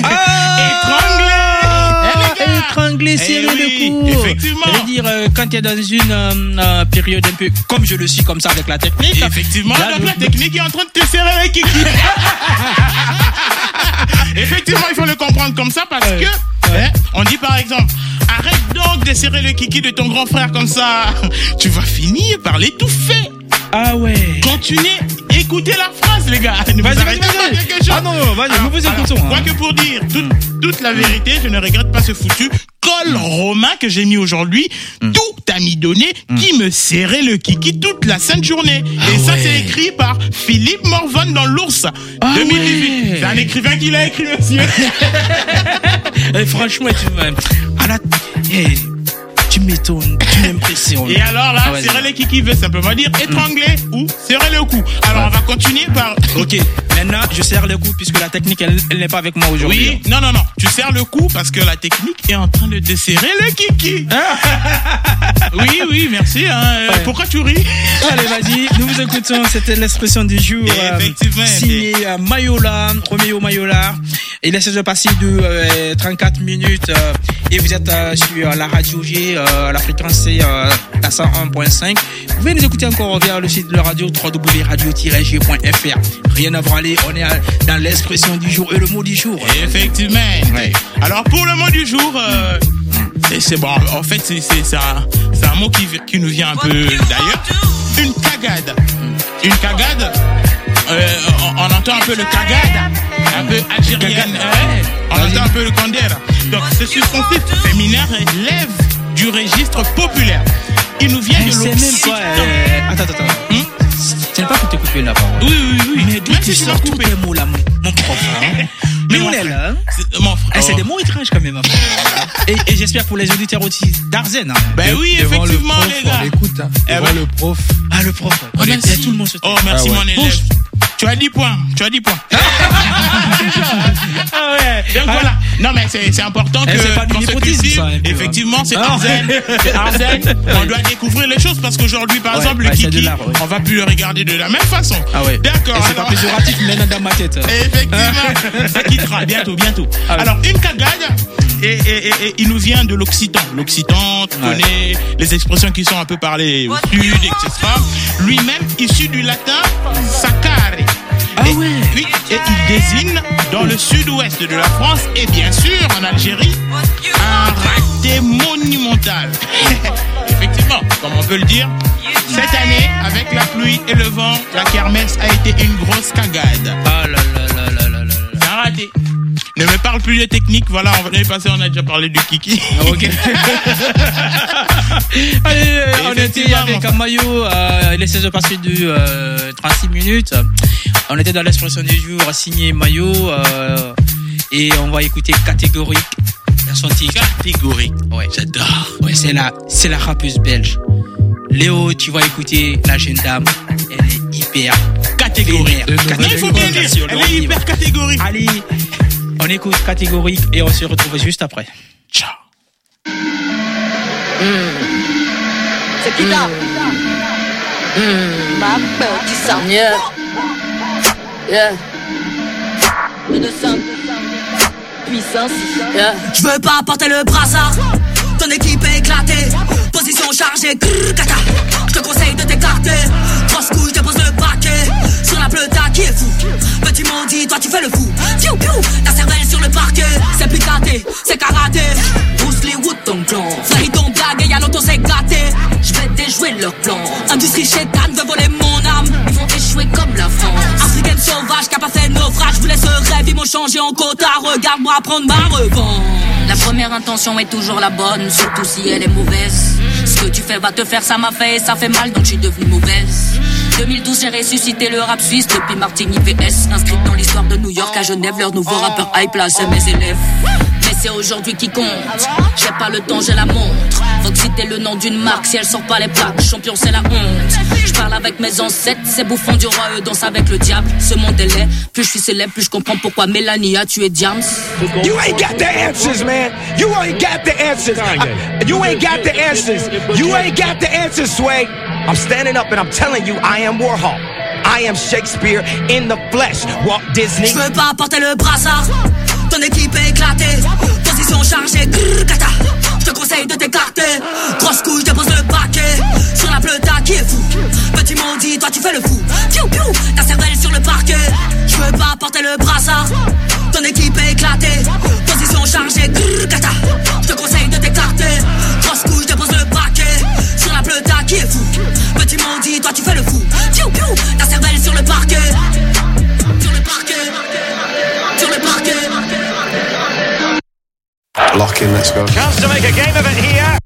étrangler, serrer le cou. Effectivement. C'est-à-dire quand tu es dans une période un peu comme je le suis comme ça avec la technique. Effectivement, donc la technique est en train de te serrer les kiki. Effectivement, il faut le comprendre comme ça parce que on dit par exemple, arrête donc de serrer le kiki de ton grand frère comme ça. Tu vas finir par l'étouffer. Ah ouais. Continuez, écoutez la phrase les gars. Ne vous arrêtez pas quelque chose. Ah non, vas-y, nous vous écoutons. Quoi que pour dire toute la vérité, je ne regrette pas ce foutu col romain que j'ai mis aujourd'hui. Tout ami donné qui me serrait le kiki toute la sainte journée. Et ça, c'est écrit par Philippe Morvan dans l'Ours 2018. Ouais. C'est un écrivain qui l'a écrit, monsieur. Et franchement, tu m'étonnes, tu m'impressionnes. Et alors là, serrer le kiki veut simplement dire étrangler ou serrer le cou. Alors on va continuer par... Ok, maintenant je serre le cou puisque la technique elle n'est pas avec moi aujourd'hui. Oui, non, tu serres le cou parce que la technique est en train de desserrer le kiki. Oui, merci. Pourquoi tu ris? Allez, vas-y, nous vous écoutons, c'était l'expression du jour. Effectivement. Signé Mayola, Roméo Mayola. Il essaie de passer de 34 minutes et vous êtes sur la radio G, la fréquence c'est la 101.5. Vous pouvez nous écouter encore via le site de la radio www.radio-g.fr. Rien à branler, on est dans l'expression du jour et le mot du jour. Effectivement. Ouais. Alors pour le mot du jour, c'est bon. En fait, c'est un mot qui nous vient un peu d'ailleurs. Une cagade. Une cagade. On entend un peu le cagade, un peu algérienne. On entend un peu le kandera. Donc ce substantif féminin relève du registre populaire. Il nous vient de l'Occitan. Attends. Tu n'as pas pu te couper la parole. Oui. Mais d'où tu sors tous tes mots là, mon prof? Mais on est là. Mon frère. C'est des mots étranges quand même. Et j'espère pour les auditeurs aussi d'Arzen. Ben oui, effectivement, les gars. Écoute, le prof. Ah, le prof. Merci. Tout le monde se Oh, merci mon élève. Tu as 10 points. Ah ouais. Donc voilà. Non mais c'est important que dans ce coup-ci, effectivement, c'est Arzen. On doit découvrir les choses parce qu'aujourd'hui, par exemple, le kiki, on va plus le regarder de la même façon. Ah ouais. D'accord. C'est pas péjoratif, mais dans ma tête. Effectivement, ça quittera bientôt. Ah ouais. Alors une cagade. Et il nous vient de l'Occitan. L'Occitan, tu connais les expressions qui sont un peu parlées au sud, etc. Lui-même, issu du latin saccare. Oui, et il désigne dans le sud-ouest de la France et bien sûr en Algérie un raté monumental. Effectivement, comme on peut le dire, cette année, avec la pluie et le vent, la kermesse a été une grosse cagade. Ah là. C'est un raté. Ne me parle plus de technique, voilà, on est passé, on a déjà parlé du kiki. Ok. Allez, on était avec Mayo, il essaie de passer de 36 minutes. On était dans l'expression du jour, signé Mayo, et on va écouter Catégorique dans son titre. Catégorique, ouais, j'adore. Ouais, c'est la rappeuse belge. Léo, tu vas écouter la jeune dame, elle est hyper catégorique. Il faut bien dire, elle est hyper catégorique. Allez, on écoute Catégorique et on se retrouve juste après. Ciao. C'est qui ça? Ma petite ça. Yeah. Puissance. Yeah. Je veux pas porter le brassard. Ton équipe est éclatée. Position chargée. Kata. Je te conseille de t'écarter. Grosse couche, dépose le paquet. Sur la pleuta qui est fou. Petit monde maudit, toi tu fais le fou. Piou piou, ta cervelle sur le parquet. C'est plus gâté, c'est karaté. Bruce Lee Wood ton clan. Frère ils t'ont blagué, y'a l'auto c'est gâté. J'vais déjouer leur plan. Industrie chétane veut voler mon âme. Ils vont échouer comme la France. Africaine sauvage qui a pas fait naufrage. Voulais ce rêve, ils m'ont changé en quota. Regarde-moi prendre ma revanche. La première intention est toujours la bonne, surtout si elle est mauvaise. Ce que tu fais va te faire, ça m'a fait et ça fait mal, donc je suis devenue mauvaise. 2012 j'ai ressuscité le rap suisse depuis Martini VS. Inscrite dans l'histoire de New York à Genève, leur nouveau rappeur high place et mes élèves. Mais c'est aujourd'hui qui compte, j'ai pas le temps, j'ai la montre. Faut que citer le nom d'une marque, si elle sort pas les plaques, champion c'est la honte. Je parle avec mes ancêtres, ces bouffons du roi, eux dansent avec le diable. Ce monde est laid, plus je suis célèbre, plus je comprends pourquoi Mélanie a tué Diams. You ain't got the answers, man. You ain't got the answers. You ain't got the answers. You ain't got the answers, Sway. I'm standing up and I'm telling you, I am Warhol. I am Shakespeare in the flesh. Walt Disney. Je veux pas porter le brassard. Ton équipe est éclatée. Position chargée. Kata. Je te conseille de t'écarter. Grosse couche, dépose le paquet. Sur la pleuta qui est fou. Petit maudit, toi tu fais le fou. Piou piou, ta cervelle sur le parquet. Je veux pas porter le brassard. Ton équipe est éclatée. Position chargée. Kata. Je te conseille de t'écarter. Grosse couche, dépose le paquet. Sur la pleuta qui est fou. Petit maudit, toi tu fais le fou. Piou piou, ta cervelle sur le parquet. Sur le parquet. Sur le parquet. Lock in, let's go. Chance to make a game of it here.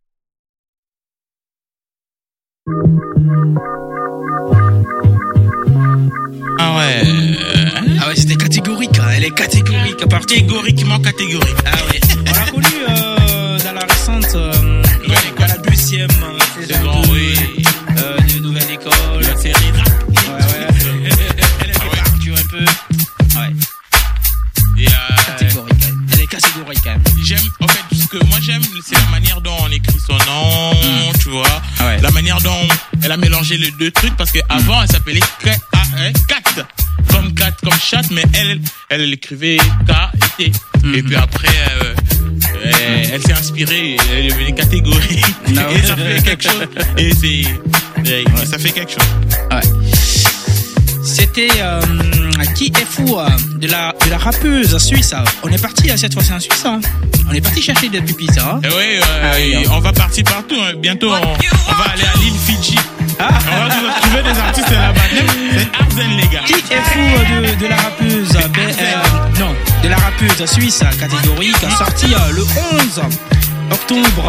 Ah ouais. Ah ouais, c'était catégorique, hein. Elle est catégorique à partir. Catégoriquement catégorique. Ah ouais. On l'a connue dans la récente, dans la deuxième saison de Nouvelle École. La série rap. Ouais. Elle était partout un peu. Ouais. Et catégorique, hein. Elle est catégorique, hein. J'aime, en fait, ce que moi j'aime, c'est la manière dont on écrit son nom, tu vois. Ah ouais. La manière dont elle a mélangé les deux trucs, parce qu'avant elle s'appelait Kat, comme chat, mais elle écrivait K et T. Et puis après, elle s'est inspirée, elle est devenue catégorique. Ah ouais. Et ça fait quelque chose. Et ça fait quelque chose. Ouais. C'était Qui est fou de la rappeuse suisse. On est parti cette fois-ci en Suisse. Hein. On est parti chercher des pépites. Hein. Oui, on va partir partout. Hein. Bientôt, on va aller à l'île Fidji. On va trouver des artistes là-bas. C'est Arzen, les gars. Qui est fou de la rappeuse de la rappeuse suisse catégorique, sorti le 11 octobre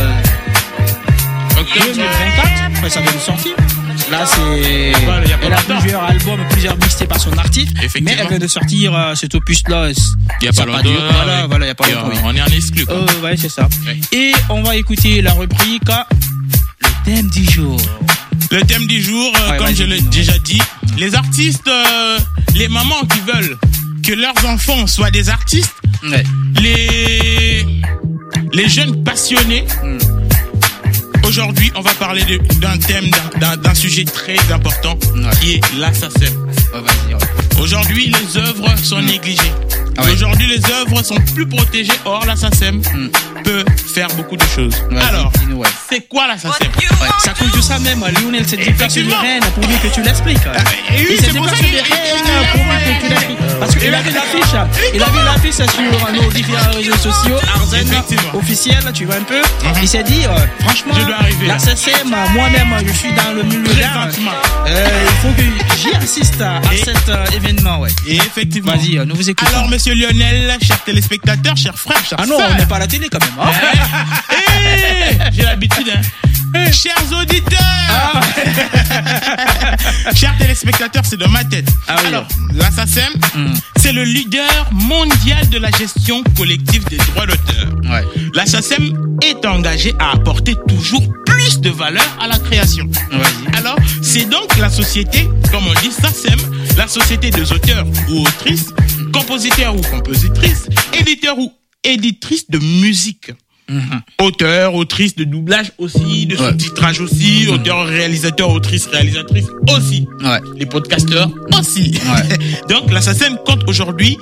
2024. Ça vient de sortir. Là, elle a plusieurs albums, plusieurs mixtapes par son artiste. Mais elle vient de sortir cet opus-là. Il n'y a pas longtemps. Voilà, il n'y a pas longtemps. On est en exclu. Ouais, c'est ça. Ouais. Et on va écouter la rubrique Le thème du jour. Le thème du jour, comme je l'ai déjà dit, les artistes, les mamans qui veulent que leurs enfants soient des artistes, les jeunes passionnés. Aujourd'hui, on va parler d'un thème, d'un sujet très important qui est la SACEM. Aujourd'hui, les œuvres sont négligées. Aujourd'hui, les œuvres sont plus protégées. Or, la SACEM peut faire beaucoup de choses. Alors, c'est quoi la SACEM? C'est à cause de ça même, Lionel s'est déplacé de Rennes pour lui que tu l'expliques. Il s'est déplacé de Rennes pour lui que tu l'expliques. Parce qu'il avait l'affiche. Il avait l'affiche sur nos différents réseaux sociaux. Arzen officiel, tu vois un peu. Il s'est dit, franchement, la SACEM, moi-même, je suis dans le milieu d'art. Il faut que j'y assiste à cet événement. Ouais. Et effectivement. Vas-y, nous vous écoutons. Alors, monsieur Lionel, chers téléspectateurs, chers frères, chers sœurs. Ah non, on n'est pas à la télé quand même. Hein. J'ai l'habitude, hein. Chers auditeurs, chers téléspectateurs, c'est dans ma tête. Alors, la SACEM, c'est le leader mondial de la gestion collective des droits d'auteur. La SACEM est engagée à apporter toujours plus de valeur à la création. Alors, c'est donc la société, comme on dit SACEM, la société des auteurs ou autrices, compositeurs ou compositrices, éditeurs ou éditrices de musique. Auteur, autrice de doublage aussi, de sous-titrage aussi, auteur, réalisateur, autrice, réalisatrice aussi. Les podcasteurs aussi. Donc la SACEM compte aujourd'hui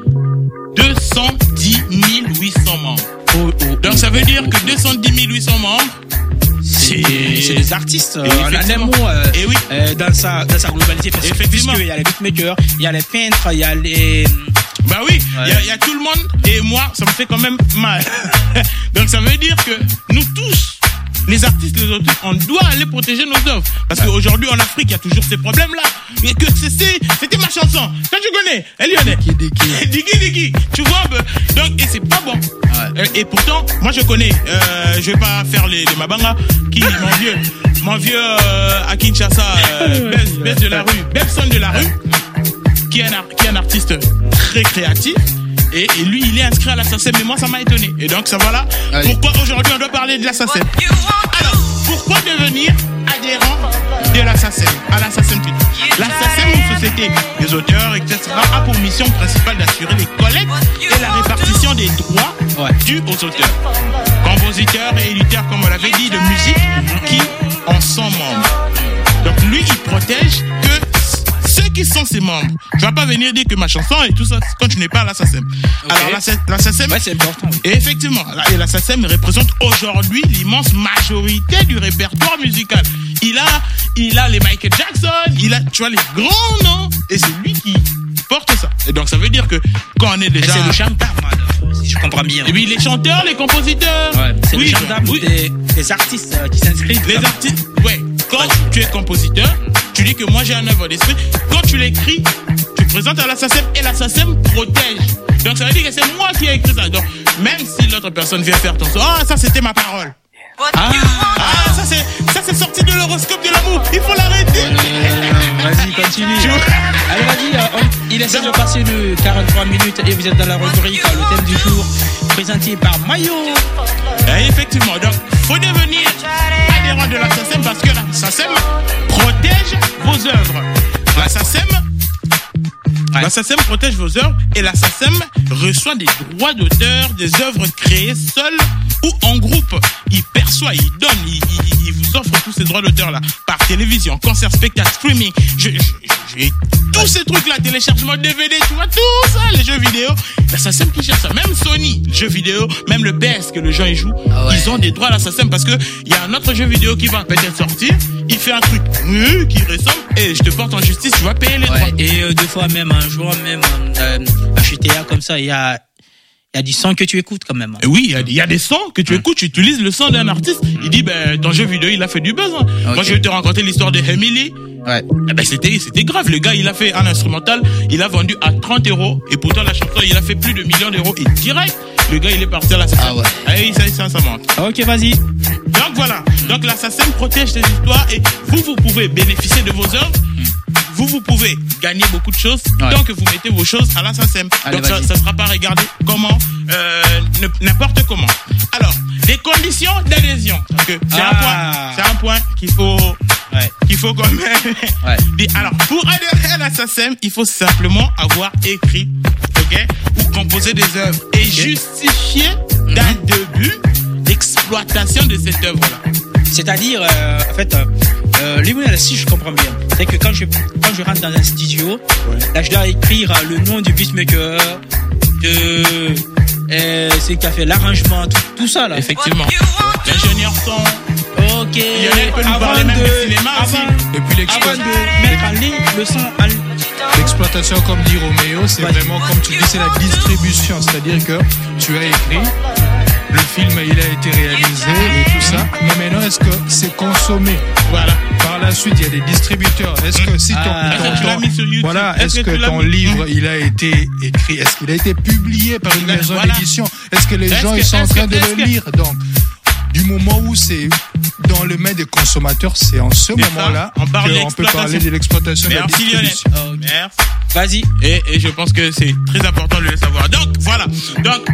210 800 membres. Donc ça veut dire que 210 800 membres, c'est c'est des artistes. En un mot, dans sa globalité. Puisqu'il y a les beatmakers, il y a les peintres, il y a les... Bah oui, il y a tout le monde et moi, ça me fait quand même mal. Donc ça veut dire que nous tous, les artistes, les auteurs, on doit aller protéger nos œuvres. Parce qu'aujourd'hui en Afrique, il y a toujours ces problèmes-là. Et que c'était ma chanson. Quand tu connais, Lyonnais. Digi. Tu vois un peu. Donc, et c'est pas bon. Et pourtant, moi je connais. Je vais pas faire les Mabanga. Mon vieux à Kinshasa, Bess de la rue, Bebson de la rue. Qui est un artiste très créatif et lui il est inscrit à la SACEM, mais moi ça m'a étonné et donc ça voilà pourquoi aujourd'hui on doit parler de la SACEM. Alors pourquoi devenir adhérent de la SACEM, à la SACEM? La SACEM, une société des auteurs etc., a pour mission principale d'assurer les collectes et la répartition des droits dus aux auteurs, compositeurs et éditeurs comme on l'avait dit de musique qui en sont membres. Donc lui il protège que ceux qui sont ses membres. Je vais pas venir dire que ma chanson et tout ça quand tu n'es pas à la SACEM. Alors la SACEM, c'est important. Et effectivement, la SACEM représente aujourd'hui l'immense majorité du répertoire musical. Il a les Michael Jackson, tu vois les grands noms et c'est lui qui porte ça. Et donc ça veut dire que quand on est déjà c'est le chanteur, si je comprends bien. Et oui, les chanteurs, les compositeurs. C'est le chanteur des artistes qui s'inscrivent. Les artistes, quand tu es compositeur, tu dis que moi j'ai un œuvre d'esprit. Quand tu l'écris, tu présentes à la SACEM et la SACEM protège. Donc ça veut dire que c'est moi qui ai écrit ça. Donc même si l'autre personne vient faire ton son, ça c'était ma parole. Ça c'est sorti de l'horoscope de l'amour. Il faut l'arrêter. Vas-y, continue. Allez, vas-y. Il essaie de passer de 43 minutes et vous êtes dans la rubrique le thème du jour présenté par Mayo. Effectivement. Donc faut devenir adhérent de la SACEM parce que la SACEM protège vos œuvres. La SACEM protège vos œuvres et la SACEM reçoit des droits d'auteur des œuvres créées seules ou en groupe. Il perçoit, il donne, il vous offre tous ces droits d'auteur là par télévision, concert, spectacle, streaming. J'ai tous ces trucs là, téléchargement DVD, tu vois tout ça, les jeux vidéo. La SACEM qui cherche ça, même Sony, jeux vidéo, même le PS que les gens y jouent, ils ont des droits à la SACEM parce que il y a un autre jeu vidéo qui va peut-être sortir, il fait un truc qui ressemble et je te porte en justice, tu vas payer les droits. Et des fois même un jour même un GTA comme ça, il y a du son que tu écoutes quand même. Oui, il y a des sons que tu écoutes, tu utilises le son d'un artiste, il dit ton jeu vidéo il a fait du buzz. Moi je vais te raconter l'histoire de Emily. C'était grave, le gars il a fait un instrumental, il a vendu à 30 € et pourtant la chanson il a fait plus de millions d'euros et direct le gars il est parti à la SACEM. Ça monte. Ok, vas-y. Donc voilà, donc la SACEM protège ces histoires et vous pouvez bénéficier de vos œuvres. Vous pouvez gagner beaucoup de choses tant que vous mettez vos choses à la SACEM. Donc ça ne sera pas regardé comment, n'importe comment. Alors, les conditions d'adhésion. C'est un point qu'il faut quand même. Alors, pour adhérer à la SACEM, il faut simplement avoir écrit, ou composé des œuvres et justifier d'un début d'exploitation de cette œuvre-là. C'est-à-dire, en fait, Lionel, si je comprends bien, c'est que quand je rentre dans un studio, là je dois écrire le nom du beatmaker, c'est qui a fait l'arrangement, tout ça là. Effectivement. L'ingénieur son. Ok. Lionel peut nous parler même de cinéma aussi. Et puis avant de mettre en ligne le son. L'exploitation, comme dit Roméo, c'est vraiment, comme tu dis, c'est la distribution. C'est-à-dire que tu as écrit, le film il a été réalisé et tout ça, mais maintenant est-ce que c'est consommé? Voilà. Par la suite, il y a des distributeurs. Est-ce que si est-ce que ton livre il a été écrit, est-ce qu'il a été publié par une maison d'édition? Est-ce que les gens ils sont en train de le lire? Donc, du moment où c'est dans le main des consommateurs, c'est en ce moment-là qu'on peut parler de l'exploitation de la distribution. Merci. Vas-y. Et je pense que c'est très important de le savoir. Donc, voilà. Donc,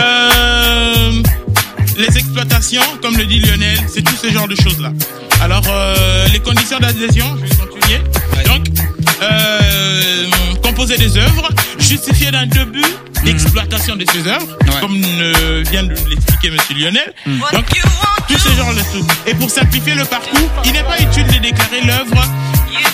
les exploitations, comme le dit Lionel, c'est tout ce genre de choses-là. Alors, les conditions d'adhésion, je vais continuer. Donc, composer des œuvres, justifier d'un début d'exploitation de ces œuvres, comme vient de l'expliquer monsieur Lionel. Donc, tout ce genre de trucs. Et pour simplifier le parcours, il n'est pas utile de déclarer l'œuvre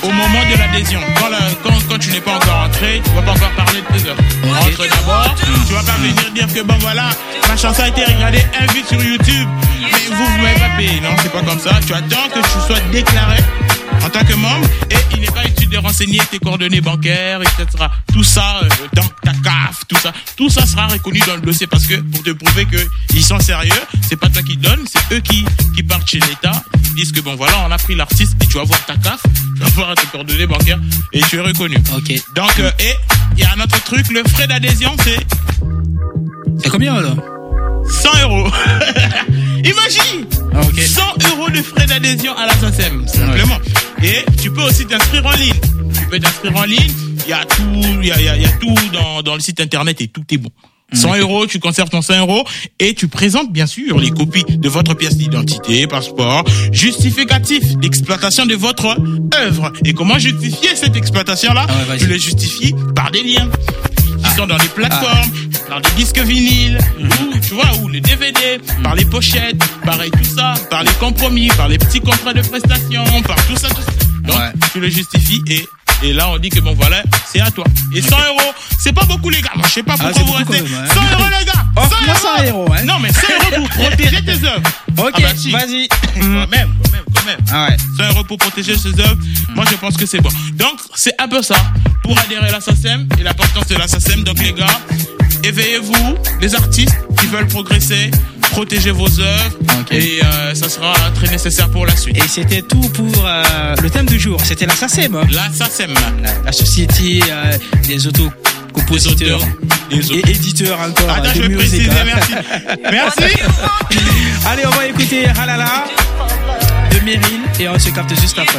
au moment de l'adhésion. Quand tu n'es pas encore entré, tu vas pas encore parler de tes œuvres. Entre d'abord, tu vas pas venir dire que bon voilà, ma chanson a été regardée 1 vue sur YouTube, mais vous m'avez pas payé. Non, c'est pas comme ça. Tu attends que tu sois déclaré en tant que membre et il n'est pas utile de renseigner tes coordonnées bancaires, etc. Tout ça, dans ta CAF, tout ça sera reconnu dans le dossier parce que pour te prouver qu'ils sont sérieux, c'est pas toi qui donnes, c'est eux qui partent chez l'État. Ils disent que bon voilà, on a pris l'artiste et tu vas voir ta CAF, tu vas voir tes coordonnées bancaires et tu es reconnu. Ok. Donc, et il y a un autre truc, le frais d'adhésion, c'est combien là? 100 €. Imagine 100 € de frais d'adhésion à la SACEM, simplement. Et tu peux aussi t'inscrire en ligne. Tu peux t'inscrire en ligne, il y a tout dans le site internet et tout est bon. 100 €, tu conserves ton 100 € et tu présentes bien sûr les copies de votre pièce d'identité, passeport, justificatif d'exploitation de votre œuvre. Et comment justifier cette exploitation-là? Tu le justifies par des liens qui sont dans les plateformes, par des disques vinyles, ou tu vois, ou les DVD, par les pochettes, pareil tout ça, par les compromis, par les petits contrats de prestation, par tout ça. Donc tu le justifies et là on dit que bon voilà, c'est à toi. Et 100 €, c'est pas beaucoup les gars. Moi je sais pas pourquoi vous restez. 100 € les gars. 100 €. Hein. Non mais 100 € pour protéger tes œuvres. Ok, vas-y. Quand même. 100 € pour protéger ses œuvres. Moi je pense que c'est bon. Donc c'est un peu ça pour adhérer à la SACEM et l'importance de la SACEM. Donc les gars, éveillez-vous, les artistes qui veulent progresser, protégez vos œuvres et ça sera très nécessaire pour la suite. Et c'était tout pour le thème du jour. C'était la SACEM. La SACEM. La société des autocompositeurs et éditeurs encore. Attends, je vais préciser, merci. Merci. Allez, on va écouter Halala de Meryl et on se capte juste après.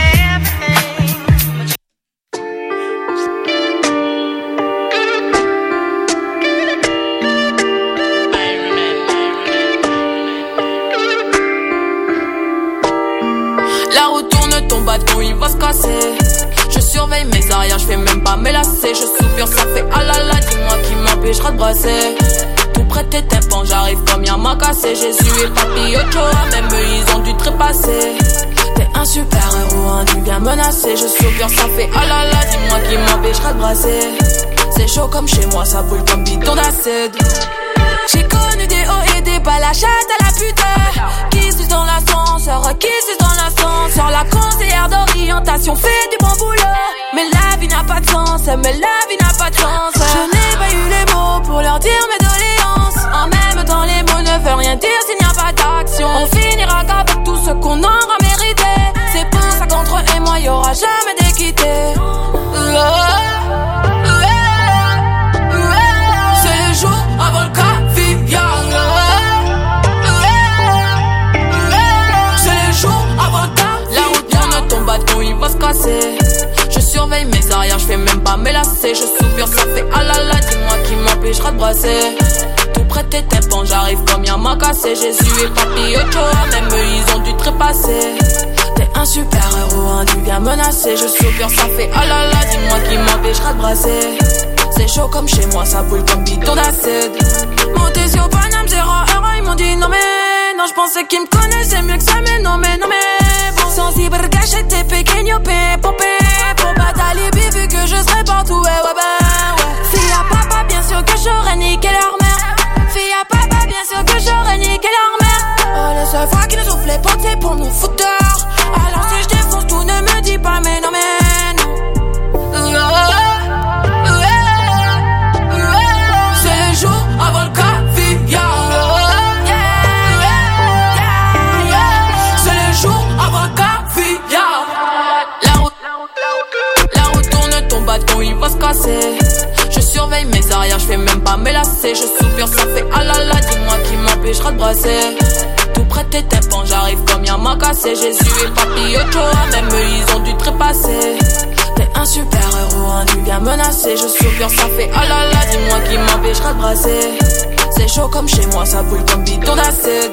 La route tourne, ton bateau il va se casser. Je surveille mes arrières, je fais même pas me lasser. Je soupire, ça fait ah là là, dis-moi qui m'empêchera de brasser. Tout près tes tympans, j'arrive comme Yama cassé. Jésus et Papi Ochoa, même eux ils ont dû trépasser. T'es un super héros, hein, tu viens menacer. Je soupire, ça fait ah là là, dis-moi qui m'empêchera de brasser. C'est chaud comme chez moi, ça brûle comme bidon d'acide. J'ai connu des hauts et des bas, la chatte à la putain. Qui suce dans l'ascenseur, qui suce dans l'ascenseur. La conseillère d'orientation fait du bon boulot. Mais la vie n'a pas de sens, mais la vie n'a pas de sens. Je n'ai pas eu les mots pour leur dire mes doléances. En même temps les mots ne veulent rien dire s'il n'y a pas d'action. On finira qu'avec tout ce qu'on aura mérité. C'est pour ça qu'entre eux et moi y'aura jamais d'équité. C'est le jour avant le caviar. C'est le jour avant le caviar. La route tourne, ton bateau il va se casser. Je surveille mes arrières, je fais même pas me lasser. Je soupire, ça fait ah là là, dis-moi qui m'empêchera de brasser. Tout près tes tympans, j'arrive comme Yama cassé. Jésus et Papi Ochoa, même eux ils ont dû trépasser. T'es un super héros, hein, tu viens menacer. Je soupire, ça fait ah là là, dis-moi qui m'empêchera de brasser. C'est chaud comme chez moi, ça brûle comme bidon d'acide. Monté sur Paname, 0 €, ils m'ont dit non mais non, je pensais qu'ils me connaissaient mieux que ça, mais non mais bon. Sensible, gâchette, pequeño, popé. Pour battre alibi, vu que je serai partout, ouais. Fille à papa, bien sûr que j'aurais niqué leur mère. Fille à papa, bien sûr que j'aurais niqué leur mère. Oh, la seule fois qu'ils nous soufflent les potes, c'est pour nous foutre dehors. Alors si je défonce tout, ne me dis pas mais non mais non. C'est le jour avant le caviar. C'est le jour avant le caviar. La route tourne, ton bateau il va se casser. Je surveille mes arrières, je fais même pas me lasser. Je soupire, ça fait ah là là, dis-moi qui m'empêchera de brasser. Tout près tes tympans, j'arrive comme Yama cassé. Jésus et Papi Ochoa, même eux ils ont dû trépasser. T'es un super héros, hein, tu viens menacer. Je soupire, ça fait ah là là, dis-moi qui m'empêchera de brasser. C'est chaud comme chez moi, ça brûle comme bidon d'acide.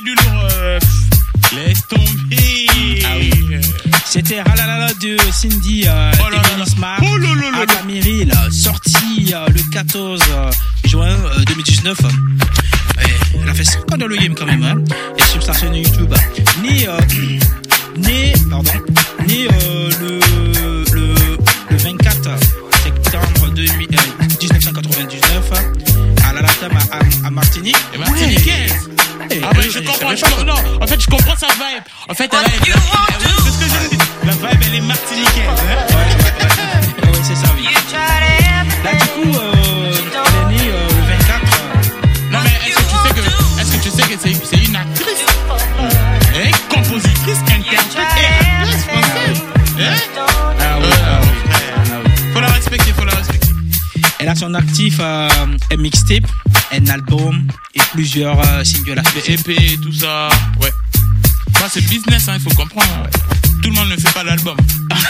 du lourd. Laisse tomber. Ah oui. C'était Ralalala de Cindy Temenisma à Camiril, sorti le 14 juin 2019. Elle a fait 5 ans dans le game quand même, hein. Et sur sa chaîne YouTube. Né le 24 septembre 1999 à la Latam à Martinique. Et Martiniquaise. Ah ouais, je comprends. Non, en fait, je comprends sa vibe. En fait, c'est ce que je dis. La vibe, elle est martiniquaise. Ouais, c'est ça, oui. Là, du coup, elle est née le 24. Non, mais est-ce que tu sais que c'est une actrice, compositrice, interprète et actrice française? Ah oui. Faut la respecter. Elle a son actif un mixtape, un album et plusieurs singles. Des EP et tout ça. Ouais. Bah, c'est le business, hein, il faut comprendre. Ouais. Tout le monde ne fait pas l'album.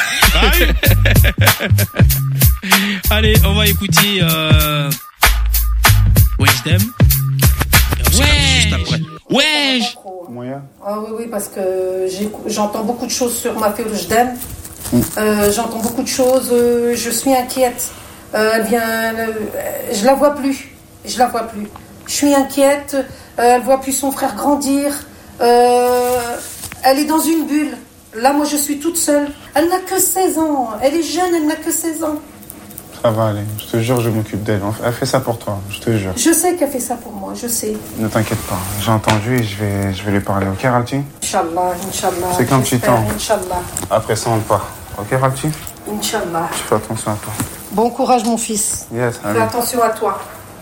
Allez, on va écouter Wesh. Juste après. Wesh. Ah oui, parce que j'entends beaucoup de choses sur ma fille Wejdem. J'entends beaucoup de choses. Je suis inquiète. Elle vient. Je la vois plus. Je suis inquiète. Elle voit plus son frère grandir. Elle est dans une bulle. Là, moi, je suis toute seule. Elle n'a que 16 ans. Elle est jeune, elle n'a que 16 ans. Ça va aller. Je te jure, je m'occupe d'elle. Elle fait ça pour toi, je te jure. Je sais qu'elle fait ça pour moi, je sais. Ne t'inquiète pas. J'ai entendu et je vais lui parler. Ok, Ralti? Inch'Allah. C'est comme tu temps. Inch'Allah. Après ça, on part. Ok, Ralti? Inch'Allah. Tu fais attention à toi. Bon courage, mon fils. Yes, allez. Fais attention à toi.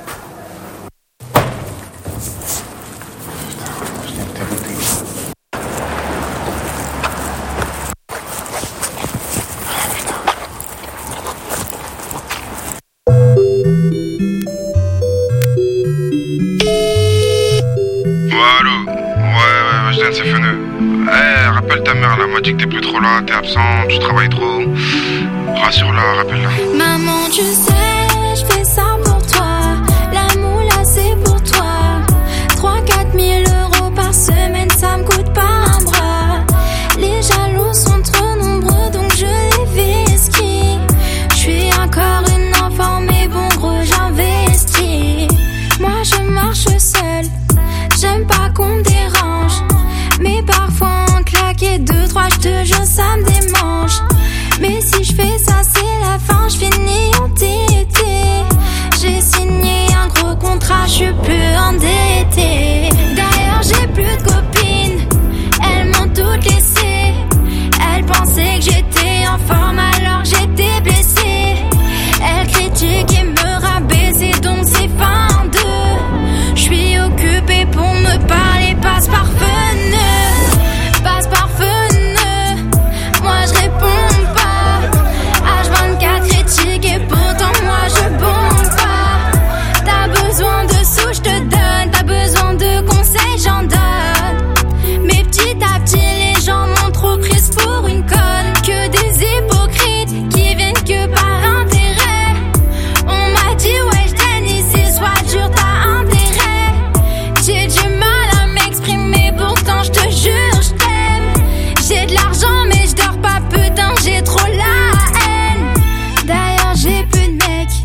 C'est feneux. Rappelle ta mère, là, m'a dit que t'es plus trop là, t'es absent, tu travailles trop. Rassure-la, rappelle-la. Maman, tu sais, je fais ça pour toi. L'amour là, c'est pour toi. 3-4 000 euros par semaine, ça me coûte pas un bras. Les jaloux sont trop nombreux, donc je les vesquille. Je suis encore une enfant, mais bon, gros, j'investis. Moi, je marche seule, j'aime pas qu'on me dérange. Mais parfois en claquer 2-3, je te jure ça me démange. Mais si je fais ça c'est la fin, je finis entêtée. J'ai signé un gros contrat, je suis plus endettée. D'ailleurs j'ai plus de copines, elles m'ont toutes laissé. Elles pensaient que j'étais en forme alors j'étais blessée. Elles critiquent et me rabaissaient donc c'est fin d'eux. Je suis occupée pour me parler, passe par fenêtre. Passe par fenêtre, moi je réponds pas. H24 critique et pourtant moi je bombe pas. T'as besoin de sous, je te donne. T'as besoin de conseils, j'en donne. Mais petit à petit les gens m'ont trop prise pour une conne. Que des hypocrites qui viennent que par intérêt. On m'a dit ouais je t'aime ici, sois dur t'as intérêt. J'ai du mal à m'exprimer pourtant je te jure je t'aime. J'ai de l'argent mais je dors pas putain, j'ai trop la haine. D'ailleurs j'ai plus de mecs.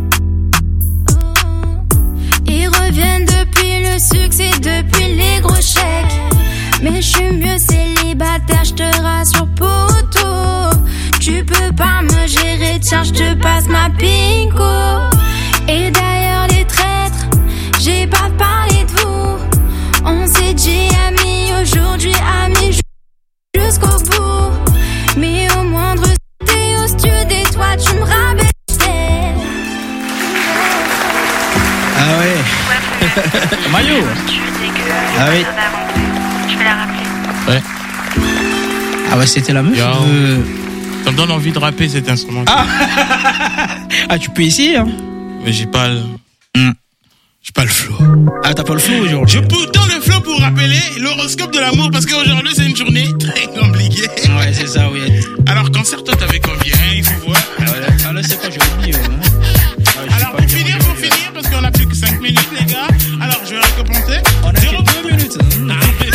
Ils reviennent depuis le succès, depuis les gros chèques. Mais je suis mieux célibataire, je te rassure poteau. Tu peux pas me gérer, tiens je te passe ma pinko. Et d'ailleurs les traîtres, j'ai pas parlé de vous. On s'est dit amis, aujourd'hui amis jusqu'au bout. Mais au moindre t'es au stud et toi tu me rabaissais. Ah ouais. Maillot. Ah oui. Je vais la rappeler. Ouais. Ah ouais, c'était la meuf. Ça me donne envie de rapper cet instrument. Ah, tu peux essayer, hein. Mais j'ai pas le... J'ai pas le flow. Ah, t'as pas le flow aujourd'hui? J'ai pourtant le flow pour rappeler l'horoscope de l'amour parce qu'aujourd'hui c'est une journée très compliquée. Ouais, c'est ça, oui. Alors, concert, toi t'avais combien? Il faut voir. Ah là, c'est pas, j'ai oublié. Alors, pour finir, parce qu'on a plus que 5 minutes, les gars. Alors, je vais récompenser. On a 2 minutes.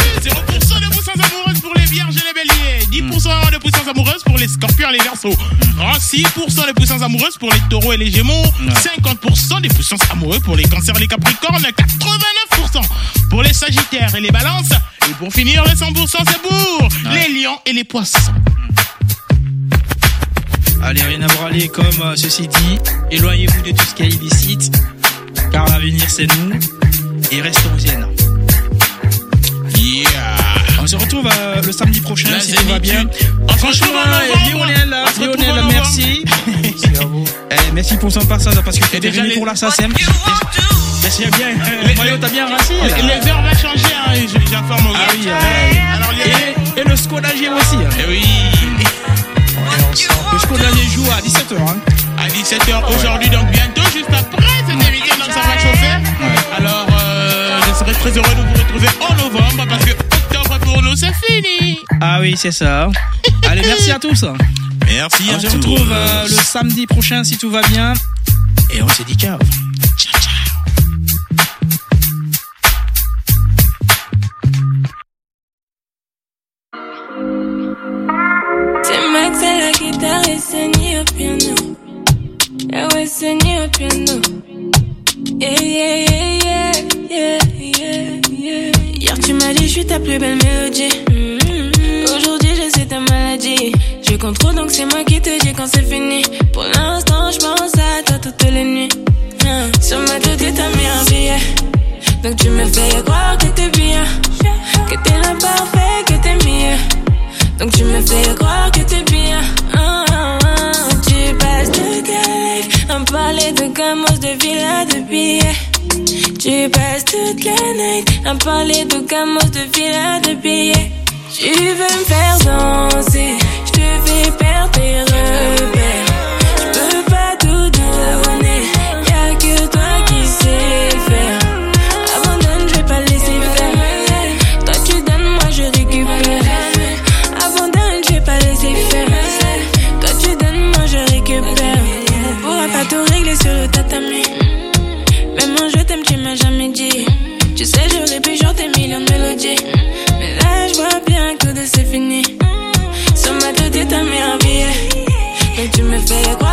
puissances amoureuses pour les scorpions et les verseaux. 6% des puissances amoureuses pour les taureaux et les gémeaux. 50% des puissances amoureuses pour les cancers et les capricornes. 89% pour les sagittaires et les balances. Et pour finir, les 100% c'est pour les lions et les poissons. Allez, rien à braler, comme ceci dit, éloignez-vous de tout ce qui est illicite, car l'avenir c'est nous, et restons zen. Yeah. On se retrouve le samedi prochain, si tout va bien. Franchement, Lionel, merci. Merci à vous. Merci pour son passage, parce que tu es déjà venu pour l'assassin. Merci bien. Mario, t'as bien rassis. Les heures vont changer, hein, j'informe au gars. Ah oui, et le Skodagé aussi. Eh oui. Le Skodagé joue à 17h. Hein. À 17h aujourd'hui, donc bientôt, juste après cette émission, donc ça va chauffer. Alors, je serai très heureux de vous retrouver en novembre, parce que octobre pour nous, c'est fini. Ah oui, c'est ça. Allez, merci à tous. Merci à tous. On se retrouve le samedi prochain, si tout va bien. Et on se dit ciao. Ciao, ciao. Max à la guitare et Seni au piano. Yeah, ouais, Seni au piano. Yeah, yeah, yeah, yeah, yeah, yeah. Hier tu m'as dit je suis ta plus belle mélodie. Aujourd'hui je sais ta maladie. Je contrôle donc c'est moi qui te dis quand c'est fini. Pour l'instant je pense à toi toutes les nuits. Sur ma tête t'as mis un billet. Donc tu me fais croire que t'es bien, que t'es l'imparfait, que t'es mieux. Donc tu me fais croire que t'es bien. Tu passes toute la life à me parler de gamos, de villas, de billets. Tu passes toute la night à me parler de gamos, de villas, de billets. Tu veux me faire danser, je te fais perdre tes repères. Je peux pas tout donner, y'a que toi qui sais faire. Abandonne, je vais pas laisser faire. Toi tu donnes, moi je récupère. Quand tu donnes, moi je récupère. On pourra pas tout régler sur le tatami. Même moi je t'aime, tu m'as jamais dit. Tu sais, j'aurais pu chanter millions de mélodies. Mais là, je vois bien que c'est fini. Sur ma tête, t'as mis un billet. Donc tu me fais quoi?